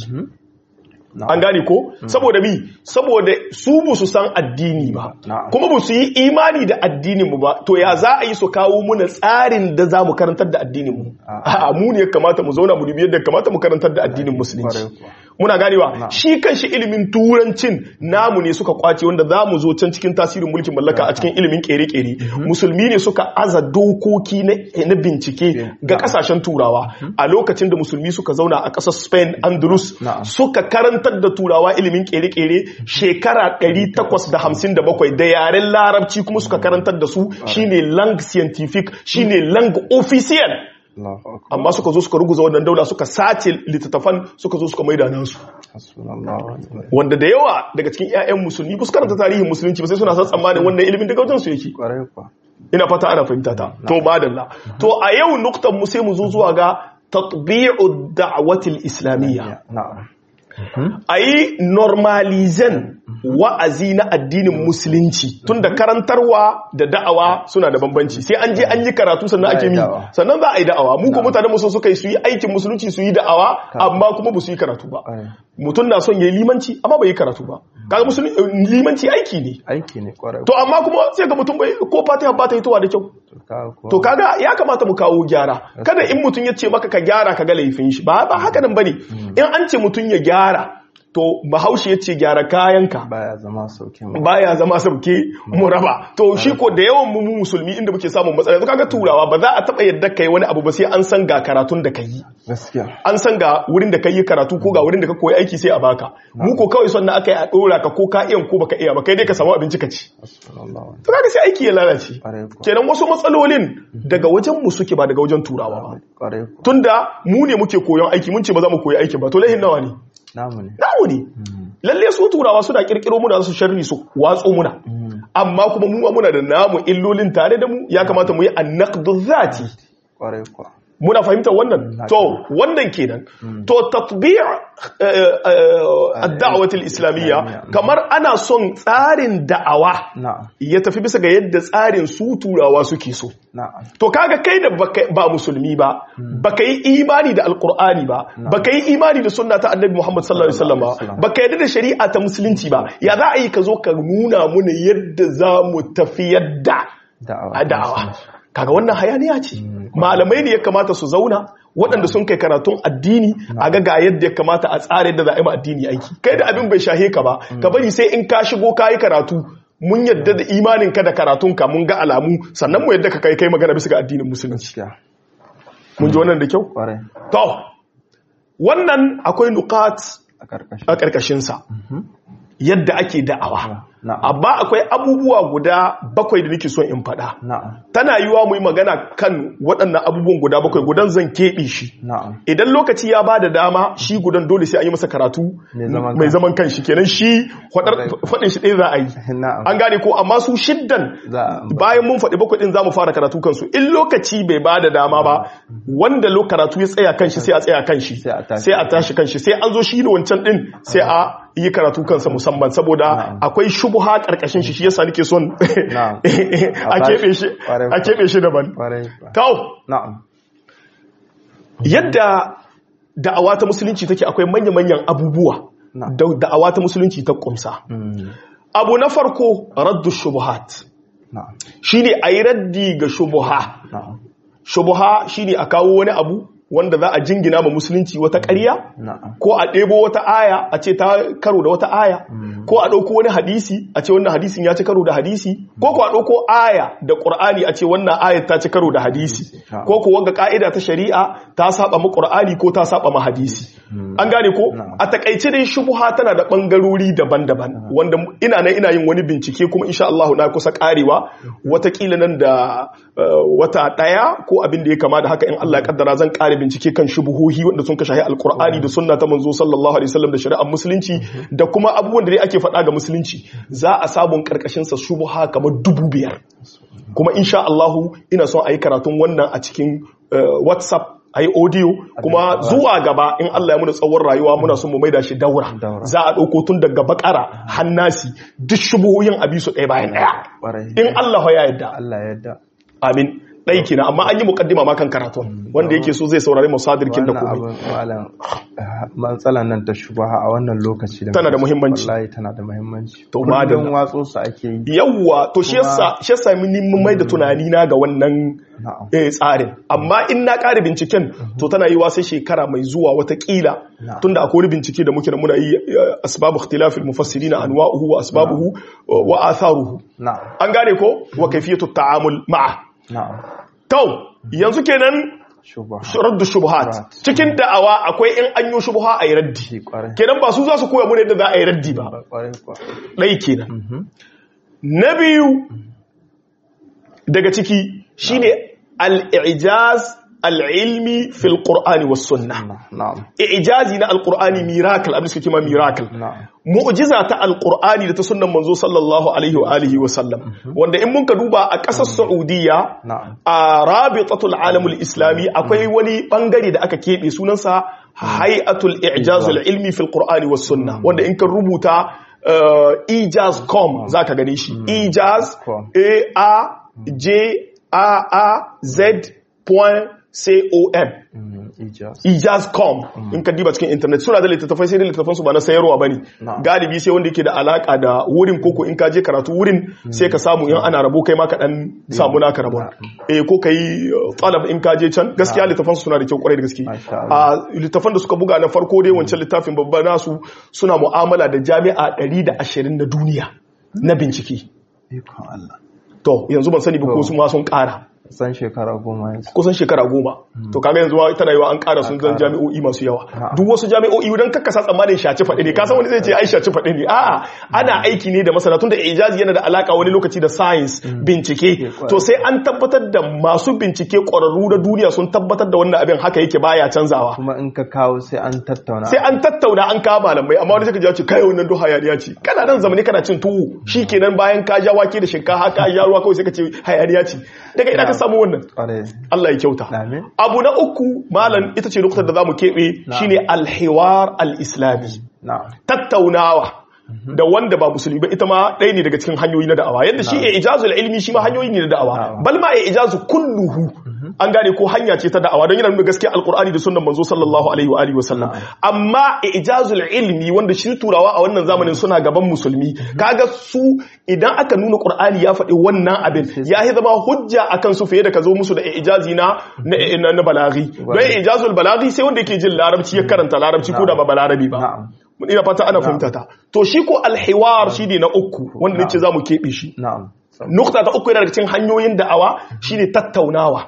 Speaker 2: an gane ko saboda mi saboda su bu su san addini ba kuma bu su yi imani da addinin mu ba to ya za a yi su kawo muna tsarin da za mu karantar da addinin mu a mu ne kamata mu zauna mu dubi yadda kamata mu karantar da addinin musulunci muna ganewa shi kanshi ilimin turancin namu ne suka kwace wanda za mu zo can cikin tasirin mulkin mallaka a cikin ilimin kere-kere musulmi ne suka aza dokoki na bincike ga kasashen turawa a lokacin da musulmi suka zauna a ƙasar Spain Andalus suka karantar da turawa ilimin kere-kere shekara ɗari takwas da hamsin da bakwai da yaren larabci kuma suka karantar da su shine lang scientific shine lang official amma suka zo suka ruguza wannan daula suka sace littattafan suka zo suka maida nasu wanda da yawa daga cikin ƴaƴan musulmi ba su karanta tarihin musulunci ba sai suna san tsammanin wannan ilimin daga wajen su yake ina fata ana fahimta ta to madalla to a yau nuktan mu sai mu zo zuwa ga tatbi'u da'wati al-islamiyya a yi normalizan wa'azi na addinin musulunci tunda karantarwa da da'awa suna da bambanci sai an je an yi karatu sannan ake mi sannan za a yi da'awa mu ko mutanen musu suka yi su yi aikin musulunci su yi da'awa amma kuma ba su yi karatu ba mutum na son yayi limanci amma bai yi karatu ba kaga musulunci limanci aiki ne
Speaker 1: aiki ne kwarai
Speaker 2: to amma kuma sai ga mutum bai ko fatiha ba ta hitowa da kyau to kaga ya kamata mu kawo gyara kada in mutum ya ce maka ka gyara ka ga laifin shi ba ba haka nan bane in an ce mutum ya gyara to bahaushe ya ce gyara kayanka
Speaker 1: baya zama sauke
Speaker 2: baya zama sauke mu raba to shi ko da yawan mu musulmi inda muke samun matsala kaga turawa ba za a taba yadda kai wani abu ba sai an san ga karatun da kai
Speaker 1: gaskiya an
Speaker 2: san ga wurin da kai karatu ko ga wurin da ka koyi aiki sai a baka mu ko kawai son na akai a dora ka ko ka iya ko baka iya ba kai dai ka samu abinci ka ci to kaga sai aiki ya lalace kenan wasu matsalolin daga wajen mu suke ba daga wajen turawa ba tunda mu ne muke koyon aiki mun ce ba za mu koyi aiki ba to lahin nawa ne
Speaker 1: namu ne
Speaker 2: namu ne lalle su turawa suna kirkiro muna su sharri su watso muna amma kuma mu muna da namu illolin tare da mu ya kamata mu yi annaqdu zati
Speaker 1: kware kwa
Speaker 2: muna fahimtar wannan to wannan kenan to tatbi' ad-da'wah al-islamiyya kamar ana son tsarin da'awa ya tafi bisa ga yadda tsarin su turawa suke so to kaga kai da ba musulmi ba baka yi imani da alqur'ani ba baka yi imani da sunna ta annabi Muhammad sallallahu alaihi wasallam ba baka yarda da shari'a ta musulunci ba ya za a yi ka zo ka nuna muna yadda za mu tafiyar da da'awa kaga wannan hayaniya ce malamai ne ya kamata su zauna waɗanda sun kai karatun addini a ga ga yadda ya kamata a tsare da za a yi ma addini aiki kai da abin bai shahe ka ba ka bari sai in ka shigo ka yi karatu mun yadda da imanin ka da karatun ka mun ga alamu sannan mu yadda ka kai kai magana bisa ga addinin musulunci mun ji wannan da kyau to wannan akwai nuqat a karkashin sa yadda ake da'awa amma akwai abubuwa guda bakwai da nake so in faɗa tana yiwa mu yi magana kan waɗannan abubuwan guda bakwai gudan zan keɓe shi idan lokaci ya ba da dama shi gudan dole sai an yi masa karatu mai zaman kan shi kenan shi faɗin shi ɗaya za a yi an gane ko amma su shiddan bayan mun faɗi bakwai ɗin za mu fara karatu kansu in lokaci bai ba da dama ba wanda lo karatu ya tsaya kan shi sai a tsaya kan shi sai a tashi kan shi sai an zo shi ne wancan ɗin sai a yi karatu kansa musamman saboda akwai shubuha karkashin shi shi yasa nake son a kebe shi a kebe shi daban kawo yadda da'awa ta musulunci take akwai manya-manyan abubuwa da da'awa ta musulunci ta kumsa abu na farko raddu shubuhat shine ayi raddi ga shubuha shubuha shine a kawo wani abu wanda za a jingina ma musulunci wata ƙarya ko a ɗebo wata aya a ce ta karo da wata aya ko a ɗauko wani hadisi a ce wannan hadisin ya ci karo da hadisi ko ko a ɗauko aya da ƙur'ani a ce wannan ayat ta ci karo da hadisi ko ko wanga ƙa'ida ta shari'a ta saba ma ƙur'ani ko ta saba ma hadisi an gane ko a takaice dai shubha tana da ɓangarori daban-daban wanda ina nan ina yin wani bincike kuma insha Allah na kusa ƙarewa watakila nan da wata ɗaya ko abin da ya kama da haka in Allah ya kaddara zan ƙare bincike kan shubuhohi wanda sun kashe alkur'ani da sunna ta manzo sallallahu alaihi wasallam da shari'ar musulunci da kuma abubuwan da dai ake faɗa ga musulunci za a sabon karkashin sa shubuha kamar dubu biyar kuma insha Allah ina son ayi karatun wannan a cikin WhatsApp ayi audio kuma zuwa gaba in Allah ya muna tsawon rayuwa muna son mu maida shi daura za a dauko tun daga bakara hannasi duk shubuhoyin abisu ɗaya bayan ɗaya in Allah ya yarda
Speaker 1: Allah ya yarda
Speaker 2: amin ɗai kina amma an yi mukaddima ma kan karatun wanda yake so zai saurari musadirkin da kuma
Speaker 1: matsalan nan ta shubaha a wannan lokaci da
Speaker 2: tana da muhimmanci
Speaker 1: wallahi tana da muhimmanci
Speaker 2: to ma da
Speaker 1: watso su ake yi
Speaker 2: yawa to shi yasa shi yasa mun mai da tunani na ga wannan eh tsarin amma in na ƙara binciken to tana yi wa sai shekara mai zuwa wata kila tunda akwai wani bincike da muke da muna yi asbabu ikhtilafil mufassirin anwa'uhu wa asbabuhu wa atharuhu an gane ko wa kayfiyatu ta'amul ma'a to yanzu kenan raddu shubuhat cikin da'awa akwai in an yi shubuha a yi raddi kenan ba su za su koya mu yadda za a yi raddi ba ɗai kenan na biyu daga ciki shine al-i'jaz al-ilmi fil qur'ani was sunnah
Speaker 1: na'am
Speaker 2: ijazi na al-qur'ani miracle abin suke kima miracle
Speaker 1: na'am
Speaker 2: mu'jiza ta al-qur'ani da ta sunnan manzo sallallahu alaihi wa alihi wa sallam wanda in mun ka duba a kasar Saudiya
Speaker 1: na'am
Speaker 2: a rabitatul alamul islami akwai wani bangare da aka kebe sunansa hay'atul i'jazul ilmi fil qur'ani was sunnah wanda in ka rubuta ijaz dot com zaka gane shi ijaz a a j a a z point com ijaz dot com in ka diba cikin internet suna da littattafai sai da littattafan su ba na sayarwa bane galibi sai wanda yake da alaka da wurin koko in ka je karatu wurin sai ka samu in ana rabo kai ma ka dan samu naka rabo eh ko kai talab in ka je can gaskiya littattafan su suna da kyau kwarai da gaske a littattafan da suka buga na farko dai wancan littafin babba nasu suna mu'amala da jami'a ɗari da ashirin na duniya na bincike
Speaker 1: ikon Allah
Speaker 2: to yanzu ban sani ba ko su ma sun ƙara
Speaker 1: kusan shekara goma yanzu
Speaker 2: kusan shekara goma to kaga yanzu tana yiwa an ƙara sun zan jami'o'i masu yawa duk wasu jami'o'i dan kakka sa tsammanin shaci faɗi ne ka san wani zai ce ai shaci faɗi ne a'a ana aiki ne da masana tun da ijazi yana da alaka wani lokaci da science bincike to sai an tabbatar da masu bincike ƙwararru da duniya sun tabbatar da wannan abin haka yake baya canzawa
Speaker 1: kuma in ka kawo sai an tattauna
Speaker 2: sai an tattauna an kawo malamai amma wani sai ka ji ce kai wannan duk hayaniya ce kana nan zamani kana cin tuwo shikenan bayan ka ja wake da shinkafa ka ja ruwa kawai sai ka ce hayaniya ce daga ina ka samu wannan Allah ya kyauta abu na uku malam ita ce nuktar da zamu kebe shine al-hiwar al-islami tattaunawa da wanda ba musulmi ba ita ma ɗaya ne daga cikin hanyoyi na da'awa yadda shi ya ijazul ilmi shi ma hanyoyi ne na da'awa bal ma ya ijazu kulluhu an gane ko hanya ce ta da'awa don yana nuna gaskiya alqur'ani da sunnan manzo sallallahu alaihi wa alihi wa sallam amma ijazul ilmi wanda shi turawa a wannan zamanin suna gaban musulmi kaga su idan aka nuna qur'ani ya faɗi wannan abin ya yi zama hujja akan su fiye da ka zo musu da ijazi na na balaghi don ijazul balaghi sai wanda yake jin larabci ya karanta larabci ko da ba balarabi ba ina fata ana fahimta ta to shi ko alhiwar shi ne na uku wanda nace zamu kebe shi nukta ta uku yana daga cikin hanyoyin da'awa shine tattaunawa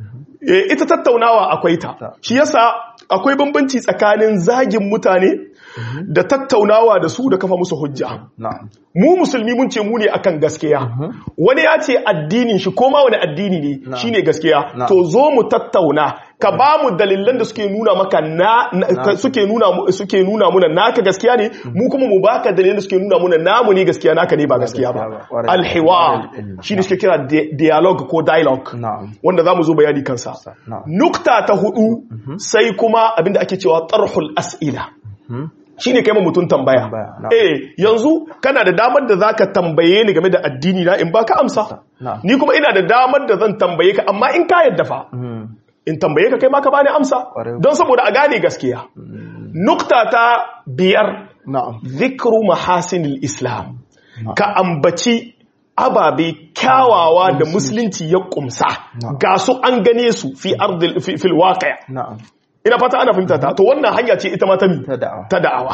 Speaker 2: eh ita tattaunawa akwai ta shi yasa akwai bambanci tsakanin zagin mutane da tattaunawa da su da kafa musu hujja mu musulmi mun ce mu ne akan gaskiya wani ya ce addinin shi ko ma wani addini ne shine gaskiya to zo mu tattauna ka ba mu dalilan da suke nuna maka na suke nuna suke nuna muna naka gaskiya ne mu kuma mu baka dalilan da suke nuna muna namu ne gaskiya naka ne ba gaskiya ba alhiwar shine suke kira dialogue ko dialogue wanda zamu zo bayani kansa nukta ta hudu sai kuma abinda ake cewa tarhul as'ila shine kai ma mutum tambaya eh yanzu kana da damar da zaka tambaye ni game da addini na in baka amsa ni kuma ina da damar da zan tambaye ka amma in ka yadda fa in tambaye ka kai ma ka bani amsa don saboda a gane gaskiya nukta ta biyar zikru mahasinil islam ka ambaci ababe kyawawa da musulunci ya kumsa ga su an gane su fi ardil fil waqi' ina fata ana fahimta ta to wannan hanya ce ita ma ta mi ta da'awa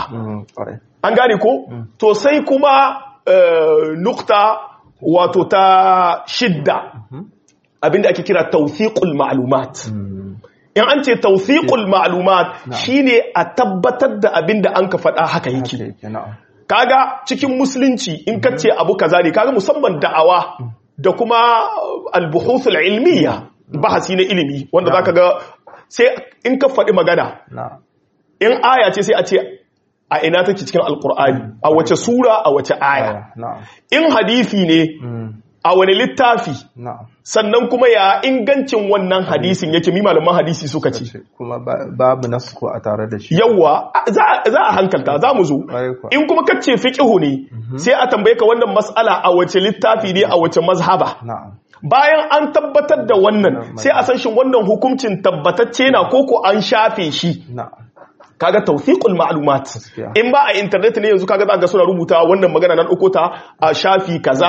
Speaker 2: an gane ko to sai kuma nukta wato ta shidda abinda ake kira tawthiqul ma'lumat in an ce tawthiqul ma'lumat shine a tabbatar da abinda an ka faɗa haka yake kaga cikin musulunci in ka ce abu kaza ne kaga musamman da'awa da kuma al-buhuth al-ilmiyya bahasi na ilimi wanda zaka ga sai in ka faɗi magana in aya ce sai a ce a ina take cikin alkur'ani a wace sura a wace aya in hadisi ne a wani littafi sannan kuma ya ingancin wannan hadisin yake mi malaman hadisi suka ce
Speaker 1: kuma babu nasko a tare da shi
Speaker 2: yawa za a hankalta za mu zo in kuma kace fiqhu ne sai a tambaye ka wannan mas'ala a wace littafi ne a wace mazhaba bayan an tabbatar da wannan sai a san shin wannan hukuncin tabbatacce na koko an shafe shi kaga tawfiqul ma'lumat in ba a internet ne yanzu kaga zaka suna rubuta wannan magana nan uku ta a shafi kaza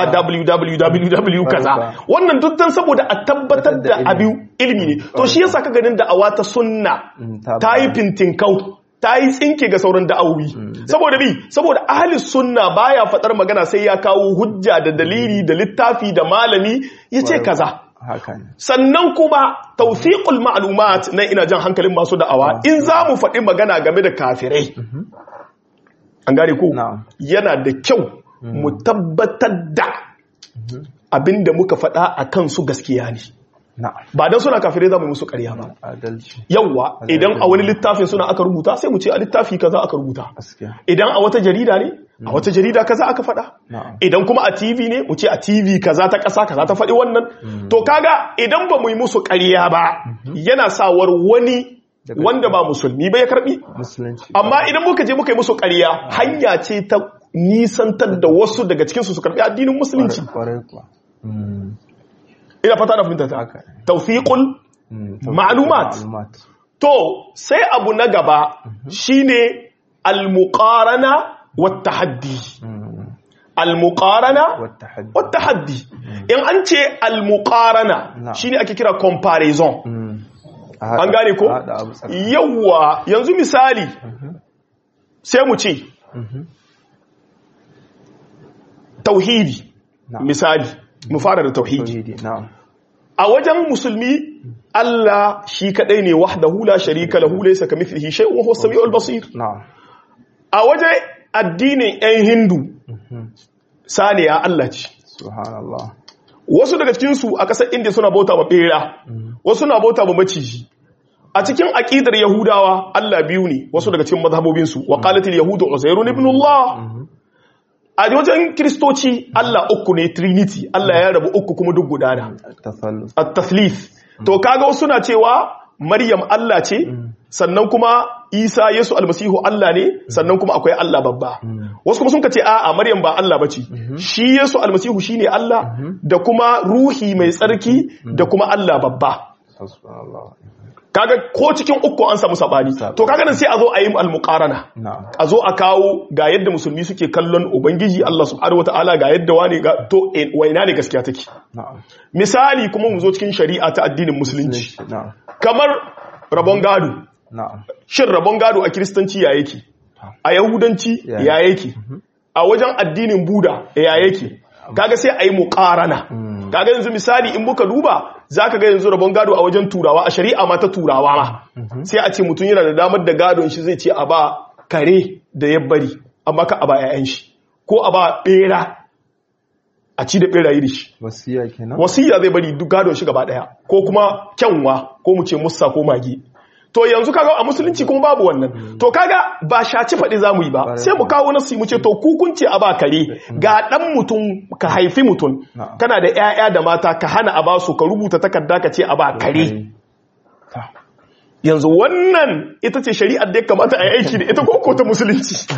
Speaker 2: www kaza wannan duk dan saboda a tabbatar da abu ilimi ne to shi yasa kaga ganin da awata sunna ta yi fintinkau ta yi tsinke ga sauran da'awowi saboda bi saboda ahli sunna baya fadar magana sai ya kawo hujja da dalili da littafi da malami yace kaza sannan kuma tawfiqul ma'lumat nan ina jan hankalin masu da'awa in zamu faɗi magana game da kafirai an gane ko yana da kyau mu tabbatar da abinda muka faɗa akan su gaskiya ne ba dan suna kafirai za mu musu ƙarya ba yawa idan a wani littafin suna aka rubuta sai mu ce a littafi kaza aka rubuta idan a wata jarida ne a wata jarida kaza aka faɗa idan kuma a T V ne mu ce a T V kaza ta ƙasa kaza ta faɗi wannan to kaga idan ba mu yi musu ƙarya ba yana sawar wani wanda ba musulmi ba ya karbi amma idan muka je muka yi musu ƙarya hanya ce ta nisantar da wasu daga cikin su su karbi addinin musulunci ina fata na fahimta ta tawfiqul ma'lumat to sai abu na gaba shine al-muqarana wat tahaddi al-muqarana wat tahaddi in an ce al-muqarana shine ake kira comparison an gane ko yawa yanzu misali sai mu ce tauhidi misali mu fara da tauhidi a wajen musulmi Allah shi kadai ne wahdahu la sharika lahu laysa kamithlihi shay'un wa huwa as-sami'ul basir a wajen addinin ɗan Hindu saniya Allah ce subhanallah wasu daga cikin su a ƙasar India suna bauta ma bera wasu na bauta ma maciji a cikin aqidar Yahudawa Allah biyu ne wasu daga cikin mazhabobin su wa qalatil yahudu uzairun ibn Allah a wajen Kiristoci Allah uku ne Trinity Allah ya rabu uku kuma duk gudana at-tathlith to kaga wasu na cewa Maryam Allah ce sannan kuma Isa Yesu almasihu Allah ne sannan kuma akwai Allah babba wasu kuma sun ce a'a Maryam ba Allah bace shi Yesu almasihu shine Allah da kuma ruhi mai tsarki da kuma Allah babba kaga ko cikin uku an samu sabani to kaga nan sai a zo a yi al-muqarana a zo a kawo ga yadda musulmi suke kallon ubangiji Allah subhanahu wataala ga yadda wani ga to waina ne gaskiya take misali kuma mu zo cikin shari'a ta addinin musulunci kamar rabon gado shin rabon gado a kiristanci ya yake a yahudanci ya yake a wajen addinin buda ya yake kaga sai a yi muqarana kaga yanzu misali in muka duba zaka ga yanzu rabon gado a wajen turawa a shari'a ma ta turawa ma sai a ce mutum yana da damar da gadon shi zai ce a ba kare da ya bari amma ka a ba ƴaƴan shi ko a ba bera a ci da berayi da shi
Speaker 1: wasiya kenan
Speaker 2: wasiya zai bari duk gadon shi gaba daya ko kuma kyanwa ko mu ce mussa ko mage to yanzu kaga a musulunci kuma babu wannan to kaga ba shaci faɗi zamu yi ba sai mu kawo nasi mu ce to ku kun ce a ba kare ga dan mutum ka haifi mutum kana da ƴaƴa da mata ka hana a ba su ka rubuta takarda ka ce a ba kare yanzu wannan ita ce shari'ar da ya kamata a yi aiki da ita ko ko ta musulunci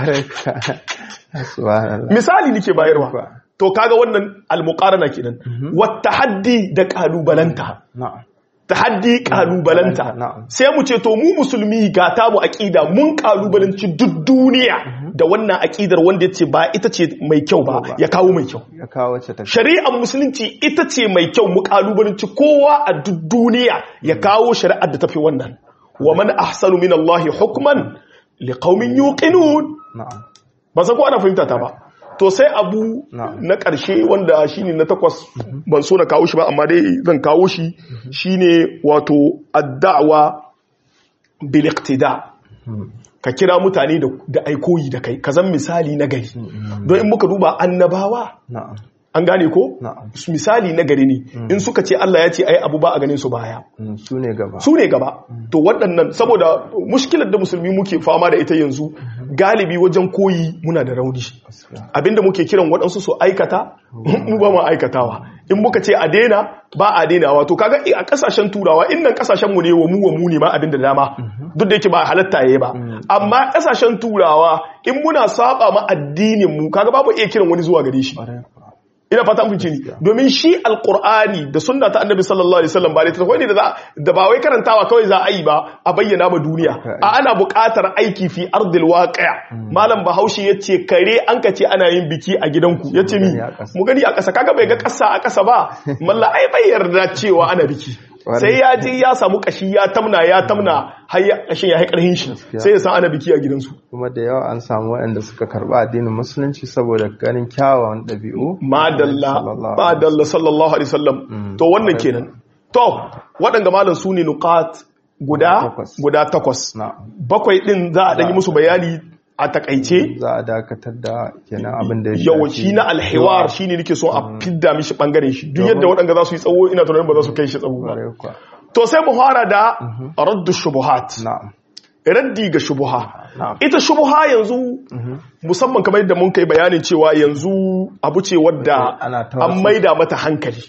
Speaker 2: misali nake bayarwa to kaga wannan al-muqarana kenan wat tahaddi da kalubalanta tahaddi kalubalanta sai mu ce to mu musulmi ga ta mu aqida mun kalubalanci duk duniya da wannan aqidar wanda yace ba ita ce mai kyau ba ya kawo mai kyau
Speaker 1: ya kawo wacce ta
Speaker 2: shari'ar musulunci ita ce mai kyau mu kalubalanci kowa a duk duniya ya kawo shari'ar da tafi wannan wa man ahsanu min Allah hukman liqaumin yuqinun na'am ba san ko ana fahimta ta ba to sai abu na ƙarshe wanda shine na takwas ban so na kawo shi ba amma dai zan kawo shi shine wato ad-da'wa bil iqtida ka kira mutane da aikoyi da kai ka zan misali na gari don in muka duba annabawa an gane ko misali na gari ne in suka ce Allah ya ce ai abu ba a ganin su baya
Speaker 1: su ne gaba
Speaker 2: su ne gaba to waɗannan saboda mushkilar da musulmi muke fama da ita yanzu galibi wajen koyi muna da rauni abinda muke kiran waɗansu su aikata mu ba mu aikatawa in muka ce a daina ba a daina wato kaga a kasashen turawa innan kasashen mu ne wa mu wa mu ne ma abinda dama duk da yake ba halatta yayi ba amma kasashen turawa in muna saba ma addinin mu kaga babu iya kiran wani zuwa gare shi ina fata mun ce ni domin shi alqur'ani da sunna ta annabi sallallahu alaihi wasallam ba ne ta koyi da da ba wai karantawa kawai za a yi ba a bayyana ma duniya a ana buƙatar aiki fi ardil waqi'a malam bahaushe yace kare an kace ana yin biki a gidanku yace mi mu gani a ƙasa kaga bai ga ƙasa a ƙasa ba malla ai bai yarda cewa ana biki sai ya je ya samu kashi ya tamna ya tamna har ya kashin ya haƙarhin shi sai ya san ana biki a gidansu
Speaker 1: kuma da yawa an samu waɗanda suka karɓa addinin musulunci saboda ganin kyawawan ɗabi'u
Speaker 2: madalla madalla sallallahu alaihi wasallam to wannan kenan to waɗanda malam su ne nuqat guda guda takwas bakwai din za a ɗan yi musu bayani a takaice
Speaker 1: za a dakatar da kenan abin da ya
Speaker 2: yawanci na alhiwar shine nake so a fidda mishi bangaren shi duk yadda waɗanda za su yi tsawo ina tunanin ba za su kai shi tsawo ba to sai mu fara da raddu shubuhat
Speaker 1: na'am
Speaker 2: raddi ga shubuha ita shubuha yanzu musamman kamar yadda mun kai bayanin cewa yanzu abu ce wadda an maida mata hankali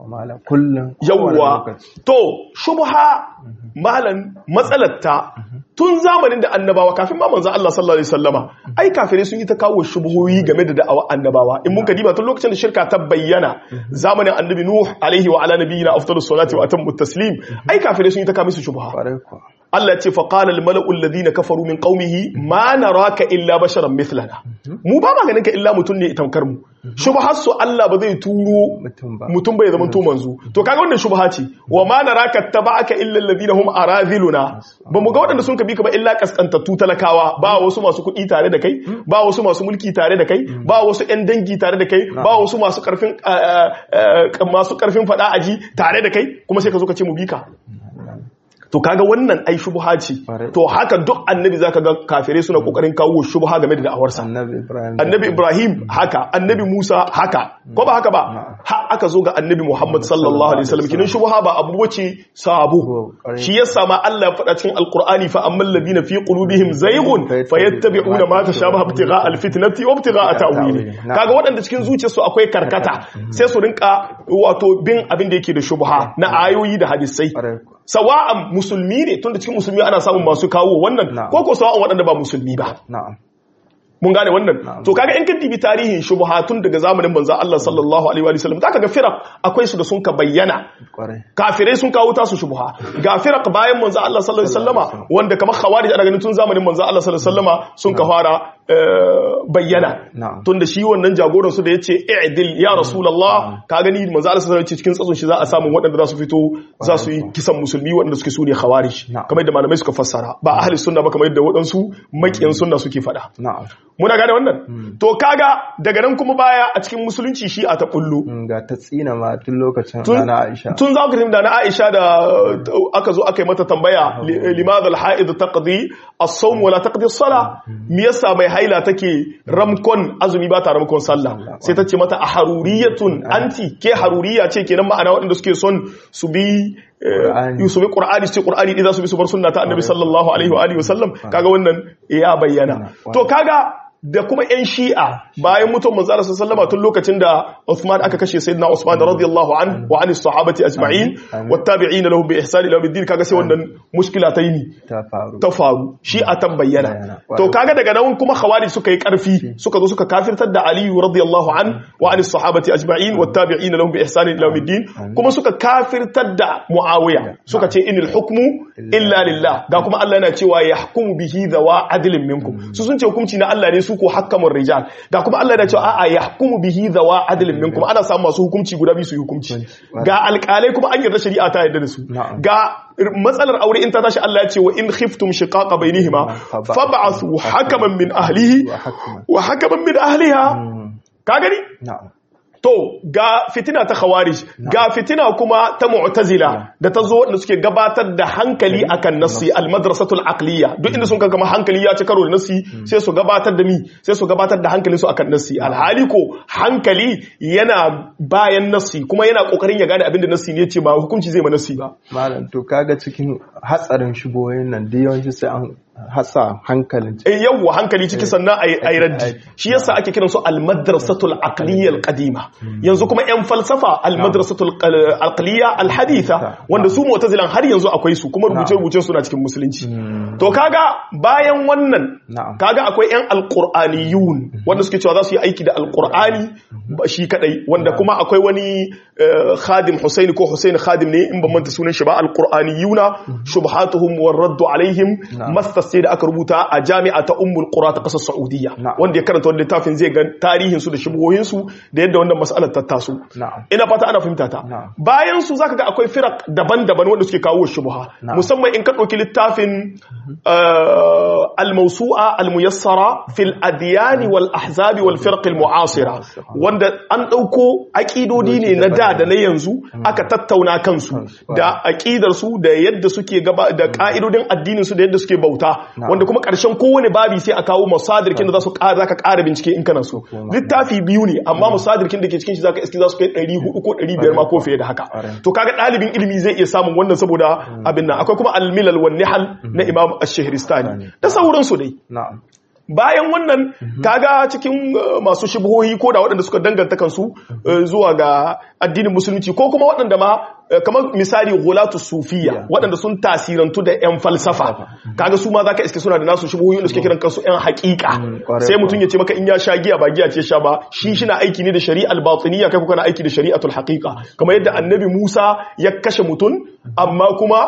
Speaker 2: yawwa to shubuha malan matsalarta tun zamanin da annabawa kafin ma manzo Allah sallallahu alaihi wasallama ai kafirai sun yi ta kawo shubuhoyi game da da'awar annabawa in mun kadiba tun lokacin da shirka ta bayyana zamanin annabi nuh alaihi wa ala nabiyina afdalus salati wa atammu taslim ai kafirai sun yi ta kawo musu shubuha Allah ya ce fa qala al mala'u alladhina kafaru min qaumihi ma naraka illa basharan mithlana mu ba ma ganin ka illa mutun ne tamkar mu shubha su Allah ba zai turo mutum bai zama to manzo to kaga wannan shubha ce wa ma naraka tabaka illa alladhina hum araziluna ba mu ga wadanda sun kabi ka ba illa kaskantattu talakawa ba wasu masu kuɗi tare da kai ba wasu masu mulki tare da kai ba wasu ƴan dangi tare da kai ba wasu masu karfin masu karfin fada aji tare da kai kuma sai ka zo ka ce mu bi ka to kaga wannan ai shubha ce to haka duk annabi zaka ga kafirai suna kokarin kawo shubha game da da'awarsa annabi ibrahim annabi ibrahim haka annabi musa haka ko ba haka ba har aka zo ga annabi muhammad sallallahu alaihi wasallam kinin shubha ba abu bace sabo shi yasa ma Allah ya faɗa cikin alqur'ani fa ammal ladina fi qulubihim zayghun fayattabi'una ma tashabaha ibtigha alfitnati wa ibtigha ta'wili kaga waɗanda cikin zuciyarsu akwai karkata sai su rinka wato bin abin da yake da shubha na ayoyi da hadisai sawa'an musulmi ne tunda cikin musulmi ana samun masu kawo wannan ko ko sawa'an waɗanda ba musulmi ba mun gane wannan to kaga in kan dibi tarihin shubha tun daga zamanin manzo Allah sallallahu alaihi wa sallam zaka ga firaq akwai su da sun ka bayyana kafirai sun kawo tasu shubha ga firaq bayan manzo Allah sallallahu alaihi wasallama wanda kamar khawarij ana ganin tun zamanin manzo Allah sallallahu alaihi wasallama sun ka fara bayyana tun da shi wannan jagoran su da yace i'dil ya rasulullah ka gani manzo Allah sallallahu alaihi wasallam cikin tsatsun shi za a samu waɗanda za su fito za su yi kisan musulmi waɗanda suke su ne khawarij kamar yadda malamai suka fassara ba ahli sunna ba kamar yadda waɗansu makiyan sunna suke faɗa muna gane wannan to kaga daga nan kuma baya a cikin musulunci shi a ta kullu
Speaker 1: ga ta tsina ma tun lokacin na Aisha
Speaker 2: tun zakarin da na Aisha da aka zo aka yi mata tambaya limadha al-haid taqdi as-sawm wala taqdi as-salah me yasa mai haila take ramkon azumi ba ta ramkon sallah sai ta ce mata a haruriyatun anti ke haruriya ce kenan ma'ana waɗanda suke son su bi su bi qur'ani su ce qur'ani idan su bi su bar sunna ta annabi sallallahu alaihi wa alihi wasallam kaga wannan ya bayyana to kaga da kuma ƴan shi'a bayan mutum manzo Allah sallallahu alaihi wasallam tun lokacin da Uthman aka kashe sayyidina Uthman radiyallahu anhu wa anis sahabati ajma'in wattabi'ina lahu bi ihsan ila yawmiddin kaga sai wannan mushkila ta yi ni ta faru ta faru shi'a ta bayyana to kaga daga nan kuma khawarij suka yi karfi suka zo suka kafirtar da Ali radiyallahu anhu wa anis sahabati ajma'in wattabi'ina lahu bi ihsan ila yawmiddin kuma suka kafirtar da Muawiya suka ce inil hukmu illa lillah ga kuma Allah yana cewa yahkumu bihi dhawa adlin minkum su sun ce hukunci na Allah ne su ko hakkamun rijal ga kuma Allah ya ce a'a yahkumu bihi dhawa adlin minkum ana samu masu hukunci guda biyu su hukunci ga alƙalai kuma an yarda shari'a ta yarda da su ga matsalar aure in ta tashi Allah ya ce wa in khiftum shiqaqa bainihima fab'athu hakaman min ahlihi wa hakaman min ahliha ka gani to ga fitina ta khawarij ga fitina kuma ta mu'tazila da ta zo da suke gabatar da hankali akan nassi al-madrasatul aqliya duk inda sun kaga hankali ya ci karo da nassi sai su gabatar da mi sai su gabatar da hankalin su akan nassi alhali ko hankali yana bayan nassi kuma yana kokarin ya gane abin da nassi ne ce ba hukunci zai ma nassi ba
Speaker 1: malam to kaga cikin hatsarin shubohin nan da yawanci sai an hasa hankalin
Speaker 2: eh yawa hankali ciki sannan ayi raddi shi yasa ake kiran su al-madrasatul aqliyya al-qadima yanzu kuma yan falsafa al-madrasatul aqliyya al-haditha wanda su mu'tazilan har yanzu akwai su kuma rubuce-rubucen su na cikin musulunci to kaga bayan wannan kaga akwai yan al-qur'aniyun wanda suke cewa za su yi aiki da al-qur'ani shi kadai wanda kuma akwai wani khadim Husaini ko Husaini khadim ne in ban manta sunan shi ba al-qur'aniyuna shubhatuhum war-radd alaihim mastas sai da aka rubuta a jami'a ta Ummul Qura ta kasar Saudiya wanda ya karanta wannan littafin zai ga tarihin su da shubuhoyin su da yadda wannan mas'alar ta taso ina fata ana fahimta ta bayan su zaka ga akwai firaq daban-daban wanda suke kawo shubha musamman in ka dauki littafin al-mawsu'a al-muyassara fil adyan wal ahzab wal firq al-mu'asira wanda an dauko aqidodi ne na da da na yanzu aka tattauna kansu da aqidar su da yadda suke gaba da ka'idodin addinin su da yadda suke bauta wanda kuma karshen kowane babi sai a kawo masadirkin da za su ƙara zaka ƙara bincike in kana so littafi biyu ne amma masadirkin da ke cikin shi zaka iske za su kai ɗari hudu ko ɗari biyar ma ko fiye da haka to kaga ɗalibin ilimi zai iya samun wannan saboda abin nan akwai kuma al-milal wan nihal na Imam Ash-Shahristani da sauransu dai na'am bayan wannan kaga cikin masu shubuhohi ko da waɗanda suka danganta kansu zuwa ga addinin musulunci ko kuma waɗanda ma kamar misali ghulatu sufiya waɗanda sun tasirantu da yan falsafa kaga su ma zaka iske suna da nasu shubuhohi da suke kiran kansu yan haƙiƙa sai mutum ya ce maka in ya sha giya ba giya ce sha ba shi shina aiki ne da shari'al batiniyya kai kuma aiki da shari'atul haqiqa kamar yadda annabi Musa ya kashe mutum amma kuma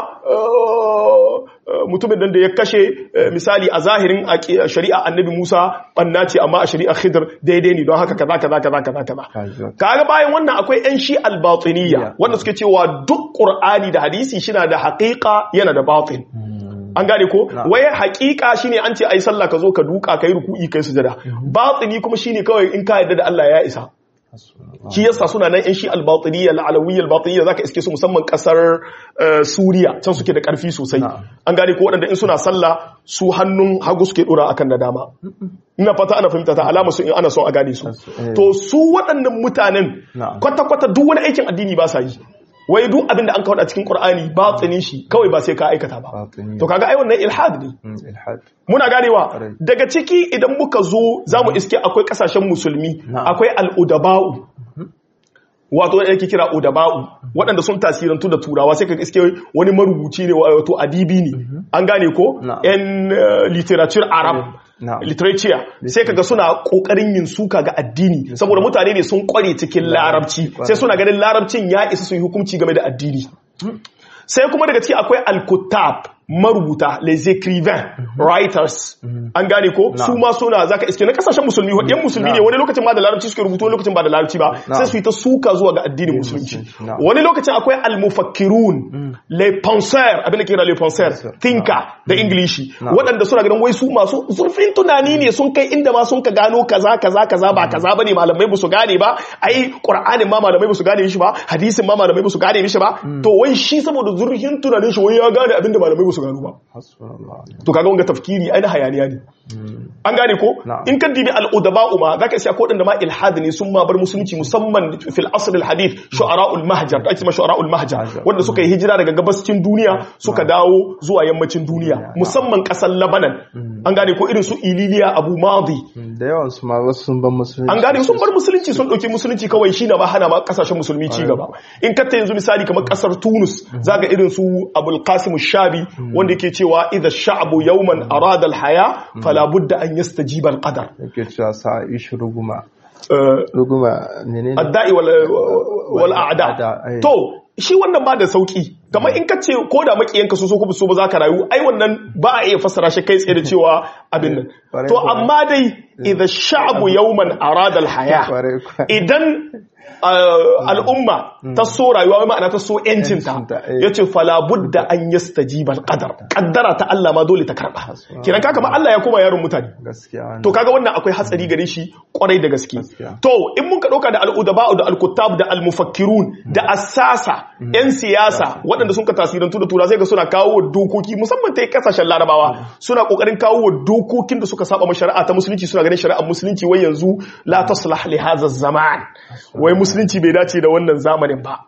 Speaker 2: mutumin nan da ya kashe misali a zahirin shari'a annabi Musa banna ce amma a shari'a Khidr daidai ne don haka kaza kaza kaza kaza kaza kaga bayan wannan akwai yan shi al-batiniyya wanda suke cewa duk Qur'ani da hadisi shina da haqiqa yana da batin an gane ko waye haqiqa shine an ce ai sallah ka zo ka duka kai ruku'i kai sujada batini kuma shine kawai in ka yarda da Allah ya isa shi yasa suna nan yan shi al-batiniyya al-alawiyya al-batiniyya zaka iske su musamman kasar Suriya can suke da karfi sosai an gane ko wadanda in suna sallah su hannun hagu suke dora akan da dama ina fata ana fahimta ta alama su in ana son a gane su to su waɗannan mutanen kwata kwata duk wani aikin addini ba sa yi wai duk abin da an kawo a cikin Qur'ani ba tsinin shi kawai ba sai ka aikata ba to kaga ai wannan ilhad ne muna ganewa daga ciki idan muka zo zamu iske akwai kasashen musulmi akwai al-udaba'u wato wanda yake kira udaba'u waɗanda sun tasirantu da turawa sai kaga iske wani marubuci ne wato adibi ne an gane ko en literature arab literature sai kaga suna kokarin yin suka ga addini saboda mutane ne sun kware cikin larabci sai suna ganin larabcin ya isa su yi hukunci game da addini sai kuma daga ciki akwai al-kuttab marubuta les écrivains writers an gane ko su ma suna zaka iske na kasashen musulmi yan musulmi ne wani lokacin ma da larabci suke rubutu wani lokacin ba da larabci ba sai su yi ta suka zuwa ga addinin musulunci wani lokacin akwai al-mufakkirun les penseurs abin da kira les penseurs thinker da ingilishi waɗanda suna ganin wai su masu zurfin tunani ne sun kai inda ma sun ka gano kaza kaza kaza ba kaza bane malamai ba su gane ba ai qur'anin ma malamai ba su gane shi ba hadisin ma malamai ba su gane shi ba to wai shi saboda zurfin tunanin shi wai ya gane abin da malamai ba su gano ba to kaga wanga tafkiri ai na hayaniya ne an gane ko in ka dibi al-udaba'u ma zaka sai akwai wadanda ma ilhad ne sun ma bar musulunci musamman fil asr al-hadith shu'ara'ul mahjar ake ma shu'ara'ul mahjar wanda suka yi hijira daga gabascin duniya suka dawo zuwa yammacin duniya musamman kasar Lebanon an gane ko irin su Ililiya Abu Madi
Speaker 1: da yawan su ma wasu sun bar musulunci
Speaker 2: an gane sun bar musulunci sun dauki musulunci kawai shi na ba hana ma kasashen musulmi ci gaba in ka ta yanzu misali kamar kasar Tunus zaka irin su Abul Qasim ash-Shabi wanda yake cewa idha ash-sha'bu yawman arada al-haya fala budda an yastajiba al-qadar
Speaker 1: yake cewa sa ish ruguma ruguma menene
Speaker 2: adda'i wal wal a'da to shi wannan ba da sauki kamar in ka ce ko da makiyanka so so ko so ba za ka rayu ai wannan ba a iya fassara shi kai tsaye da cewa abin nan to amma dai idha ash-sha'bu yawman arada al-haya idan al'umma ta so rayuwa ma'ana ta so yancinta ya ce falabudda an yastajiba al-qadar kaddara ta Allah ma dole ta karba kiran kaka ma Allah ya koma yaron mutane to kaga wannan akwai hatsari gare shi kwarai da gaske to in mun ka dauka da al-udaba'u da al-kuttab da al-mufakkirun da assasa yan siyasa waɗanda sun ka tasirantu da tura sai ga suna kawo dokoki musamman ta kasashen larabawa suna kokarin kawo dokokin da suka saba ma shari'a ta musulunci suna ganin shari'ar musulunci wai yanzu la taslah li hadha az-zaman wai musulunci bai dace da wannan zamanin ba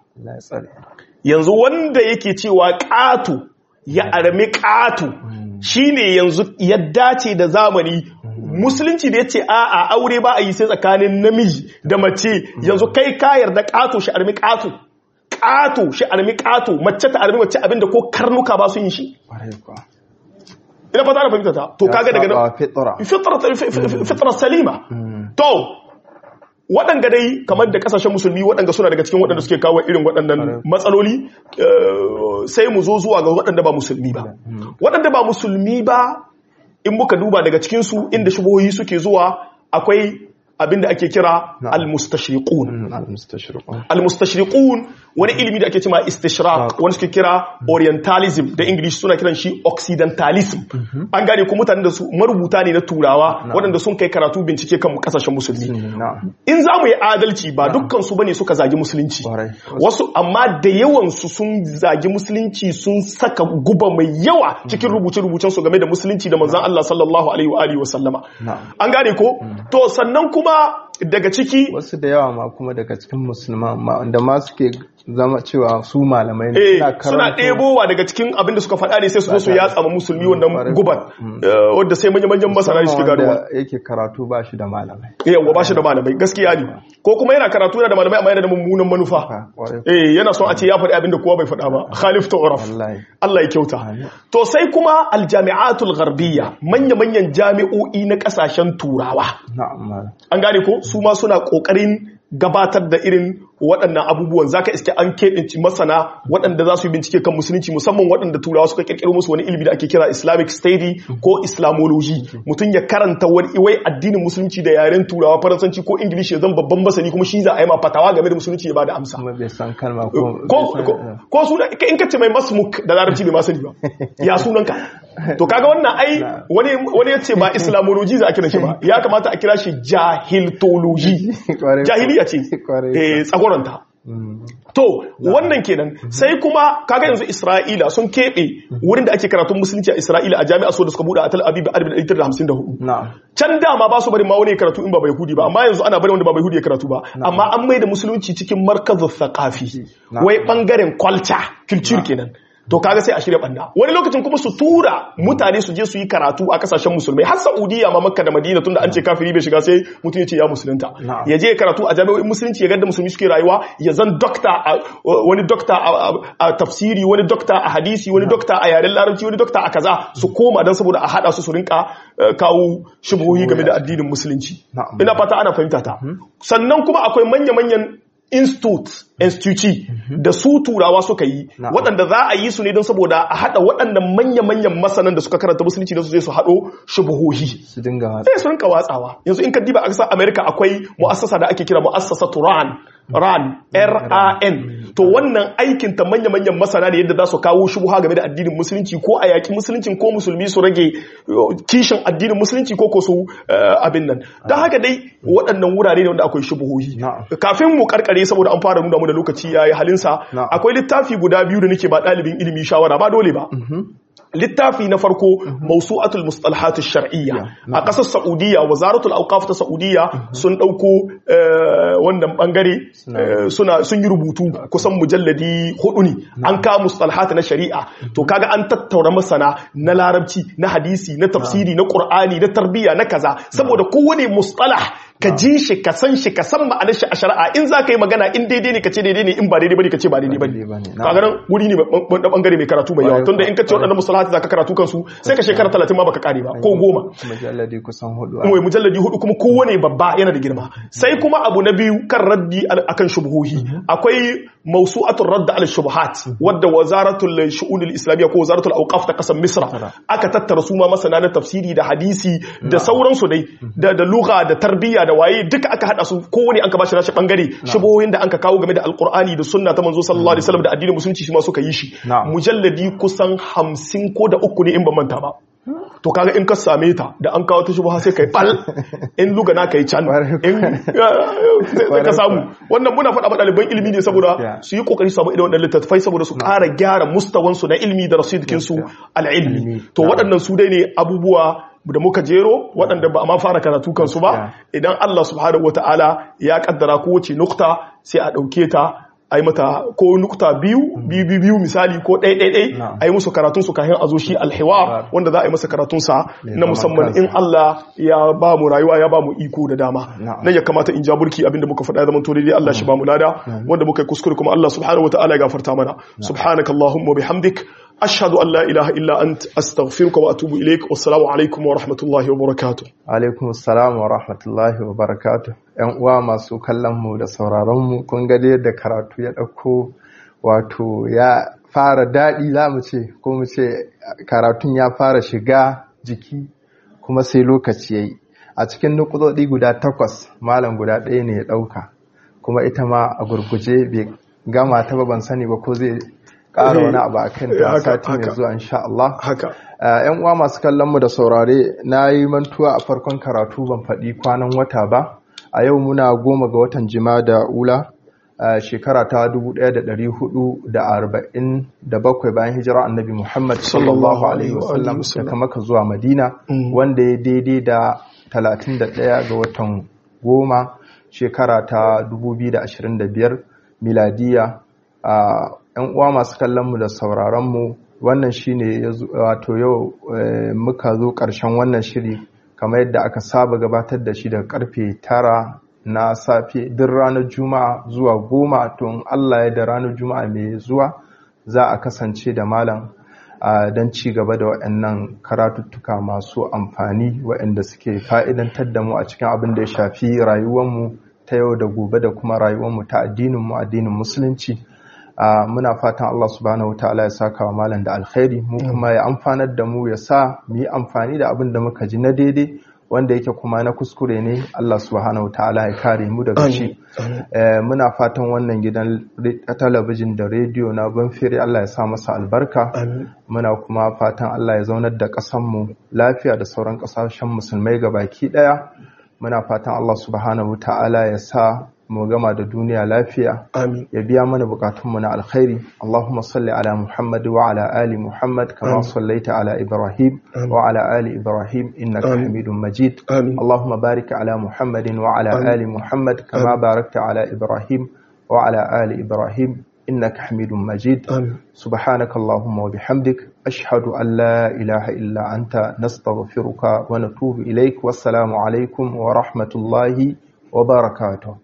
Speaker 2: yanzu wanda yake cewa ƙato ya armi ƙato shine yanzu ya dace da zamani musulunci da yace a'a aure ba a yi sai tsakanin namiji da mace yanzu kai ka yarda ƙato shi armi ƙato ƙato shi armi ƙato mace ta armi mace abinda ko karnuka ba su yin shi ina fata na fahimta ta to kaga daga nan fitra fitra salima to waɗanda dai kamar da ƙasashen musulmi waɗanda suna daga cikin waɗanda suke kawo irin waɗannan matsaloli sai mu zo zuwa ga waɗanda ba musulmi ba waɗanda ba musulmi ba in muka duba daga cikinsu inda shubuhohi suke zuwa akwai abinda ake kira al-mustashriqun al-mustashriqun wani ilimi da ake cewa istishraq wani suke kira orientalism da English suna kiran shi occidentalism an gane ko mutanen da su marubuta ne na turawa waɗanda sun kai karatu bincike kan kasashen musulmi in za mu yi adalci ba dukkan su bane suka zagi musulunci wasu amma da yawan su sun zagi musulunci sun saka guba mai yawa cikin rubuce-rubucen su game da musulunci da manzon Allah sallallahu alaihi wa alihi wa sallama an gane ko to sannan kuma daga ciki
Speaker 1: wasu da yawa ma kuma daga cikin musulman da ma suke zama cewa su malamai ne
Speaker 2: eh, suna ɗebowa daga cikin abinda suka faɗa ne sai su zo su yatsa ma musulmi wannan guban wanda sai manyan masana suke garuwa
Speaker 1: yake karatu ba shi da malamai
Speaker 2: yawa ba shi da malamai gaskiya ne ko kuma yana karatu yana da malamai amma yana da mummunan manufa eh yana son a ce ya faɗi abinda kowa bai faɗa ba khalif tu'raf Allah ya kyauta to sai kuma aljami'atul gharbiyya manya manyan jami'o'i na kasashen turawa na'am an gane ko su ma suna kokarin gabatar da irin waɗannan abubuwan zaka iske an keɓe masana waɗanda za su yi bincike kan musulunci musamman waɗanda turawa suka kirkiro musu wani ilimi da ake kira Islamic study ko Islamology mutum ya karanta wani wai addinin musulunci da yaren turawa faransanci ko English ya zama babban masani kuma shi za a yi ma fatawa game da musulunci ya bada amsa
Speaker 1: kuma bai san kalma ko
Speaker 2: ko ko suna in kace mai masmuk da larabci bai ma sani ba ya sunanka to kaga wannan ai wani wani yace ba Islamology za a kira shi ba ya kamata a kira shi jahiltology jahiliya ce eh tsagoranta to wannan kenan sai kuma kaga yanzu Isra'ila sun kebe wurin da ake karatun musulunci a Isra'ila a jami'a so da suka bude a Tel Aviv a alif ɗari tara da hamsin da hudu can dama ba su bari ma wani karatu in ba Yahudi ba amma yanzu ana bari wanda ba Yahudi ya karatu ba amma an mai da musulunci cikin markazin thaqafi wai bangaren culture culture kenan to kaga sai a shirya banda wani lokacin kuma su tura mutane su je su yi karatu a kasashen musulmai har Saudiya ma Makka da Madina tunda an ce kafiri bai shiga sai mutum ya ce ya musulunta ya je karatu a jami'o'in musulunci ya ga da musulmi suke rayuwa ya zan doctor wani doctor a tafsiri wani doctor a hadisi wani doctor a yaren larabci wani doctor a kaza su koma dan saboda a hada su su rinka kawo shubuhi game da addinin musulunci ina fata ana fahimta ta sannan kuma akwai manya-manyan institute institute da su turawa suka yi waɗanda za a yi su ne don saboda a haɗa waɗannan manya-manyan masanan da suka karanta musulunci da su zai su haɗo shubuhohi
Speaker 1: su dinga
Speaker 2: watsawa su rinka watsawa yanzu in ka diba a ƙasar America akwai mu'assasa da ake kira mu'assasa Turan RAN R A N to wannan aikin ta manya-manyan masana ne yadda za su kawo shubuha game da addinin musulunci ko a yaki musulunci ko musulmi su rage kishin addinin musulunci ko ko su abin nan don haka dai waɗannan wurare ne wanda akwai shubuhohi kafin mu karkare saboda an fara nuna mu da lokaci yayi halinsa akwai littafi guda biyu da nake ba ɗalibin ilimi shawara ba dole ba littafi na farko mawsu'atul mustalahat ash-shar'iyya a kasar Saudiya wazaratul awqaf ta Saudiya sun dauko wannan bangare suna sun yi rubutu kusan mujalladi hudu ne an ka mustalahat na shari'a to kaga an tattaura masana na larabci na hadisi na tafsiri na qur'ani na tarbiyya na kaza saboda kowane mustalah ka ji shi ka san shi ka san ma'anar shi a shari'a in za ka yi magana in daidai ne ka ce daidai ne in ba daidai bane ka ce ba daidai bane kaga nan wuri ne wanda bangare mai karatu mai yawa tunda in ka ce wadannan musalahati za ka karatu kansu sai ka shekara talatin ma baka kare ba ko goma
Speaker 1: mujalladi kusan hudu
Speaker 2: mai mujalladi hudu kuma kowane babba yana da girma sai kuma abu na biyu kan raddi akan shubuhohi akwai mawsu'atul radd ala shubuhat wadda wazaratul shu'un al-islamiyya ko wazaratul awqaf ta kasar misra aka tattara su ma masana na tafsiri da hadisi da sauransu dai da da lugha da tarbiyya da waye duka aka hada su kowane an ka bashi nashi bangare shubuhoyin da an ka kawo game da alqur'ani da sunna ta manzo sallallahu alaihi wasallam da addinin musulunci shi ma suka yi shi mujalladi kusan hamsin ko da uku ne in ban manta ba to kaga in ka same ta da an kawo ta shubha sai kai bal in lugana kai can in sai ka samu wannan muna faɗa ma ɗaliban ilimi ne saboda su yi kokari su samu irin wannan littattafai saboda su ƙara gyara mustawan su na ilimi da rasidikin su al-ilmi to waɗannan su dai ne abubuwa da muka jero waɗanda ba a ma fara karatu kansu ba idan Allah subhanahu wataala ya kaddara kowace nukta sai a ɗauke ta a yi mata ko nukta biyu biyu biyu misali ko ɗai ɗai ɗai a yi musu karatunsu kafin a zo shi alhiwa wanda za a yi masa karatunsa na musamman in Allah ya ba mu rayuwa ya ba mu iko da dama nan ya kamata in ja burki abinda muka faɗa zaman to dai Allah shi ba mu lada wanda muka yi kuskure kuma Allah subhanahu wataala ya gafarta mana subhanakallahumma bihamdik ashhadu an la ilaha illa ant astaghfiruka wa atubu ilaik wassalamu alaikum wa rahmatullahi wa barakatuh
Speaker 1: alaikum assalam wa rahmatullahi wa barakatuh yan uwa masu kallon mu da sauraron mu kun ga yadda karatu ya dauko wato ya fara dadi zamu ce ko mu ce karatun ya fara shiga jiki kuma sai lokaci yayi a cikin nukudodi guda takwas malam guda ɗaya ne ya dauka kuma ita ma a gurguje bai gama ta ba ban sani ba ko zai ƙara wani abu a kan ta sati mai zuwa insha Allah.
Speaker 2: Haka.
Speaker 1: ‘Yan uwa masu kallon mu da saurare, na yi mantuwa a farkon karatu ban faɗi kwanan wata ba. A yau muna goma ga watan Jumada ula, shekara ta dubu ɗaya da ɗari hudu da arba'in da bakwai bayan hijira annabi Muhammad sallallahu alaihi wasallam daga Makka zuwa Madina, wanda ya daidai da talatin da ɗaya ga watan goma shekara ta dubu biyu da ashirin da biyar miladiya. ‘Yan uwa masu kallon mu da sauraron mu, wannan shine wato yau muka zo ƙarshen wannan shiri kamar yadda aka saba gabatar da shi daga karfe tara na safe duk ranar juma'a zuwa goma. To in Allah ya da ranar juma'a mai zuwa za a kasance da malam don ci gaba da waɗannan karatuttuka masu amfani waɗanda suke fa'idantar da mu a cikin abin da ya shafi rayuwarmu ta yau da gobe da kuma rayuwarmu ta addininmu addinin musulunci. Uh, muna fatan Allah subhanahu wa ta'ala ya saka wa malam da alkhairi, mu kuma ya amfanar da mu, ya sa mu yi amfani da abin da muka ji na daidai wanda yake kuma na kuskure ne Allah subhanahu wa ta'ala ya kare mu daga shi. Uh, muna fatan wannan gidan talabijin da rediyo na Banfere Allah ya sa masa albarka. Muna kuma fatan Allah ya zaunar da ƙasanmu lafiya da sauran ƙasashen musulmai gabaki ɗaya. Muna fatan Allah subhanahu wa ta'ala ya sa mu gama da duniya lafiya, ya biya mana bukatunmu na alkhairi. Allahumma salli ala Muhammad wa ala ali Muhammad kama sallaita ala Ibrahim wa ala ali Ibrahim innaka Hamidum Majid. Allahumma barik ala Muhammadin wa ala ali Muhammad kama barakta ala Ibrahim wa ala ali Ibrahim innaka Hamidum Majid. Subhanaka Allahumma wa bihamdik ashhadu an la ilaha illa anta nastaghfiruka wa natubu ilaik. Wassalamu alaikum wa rahmatullahi wa barakatuh.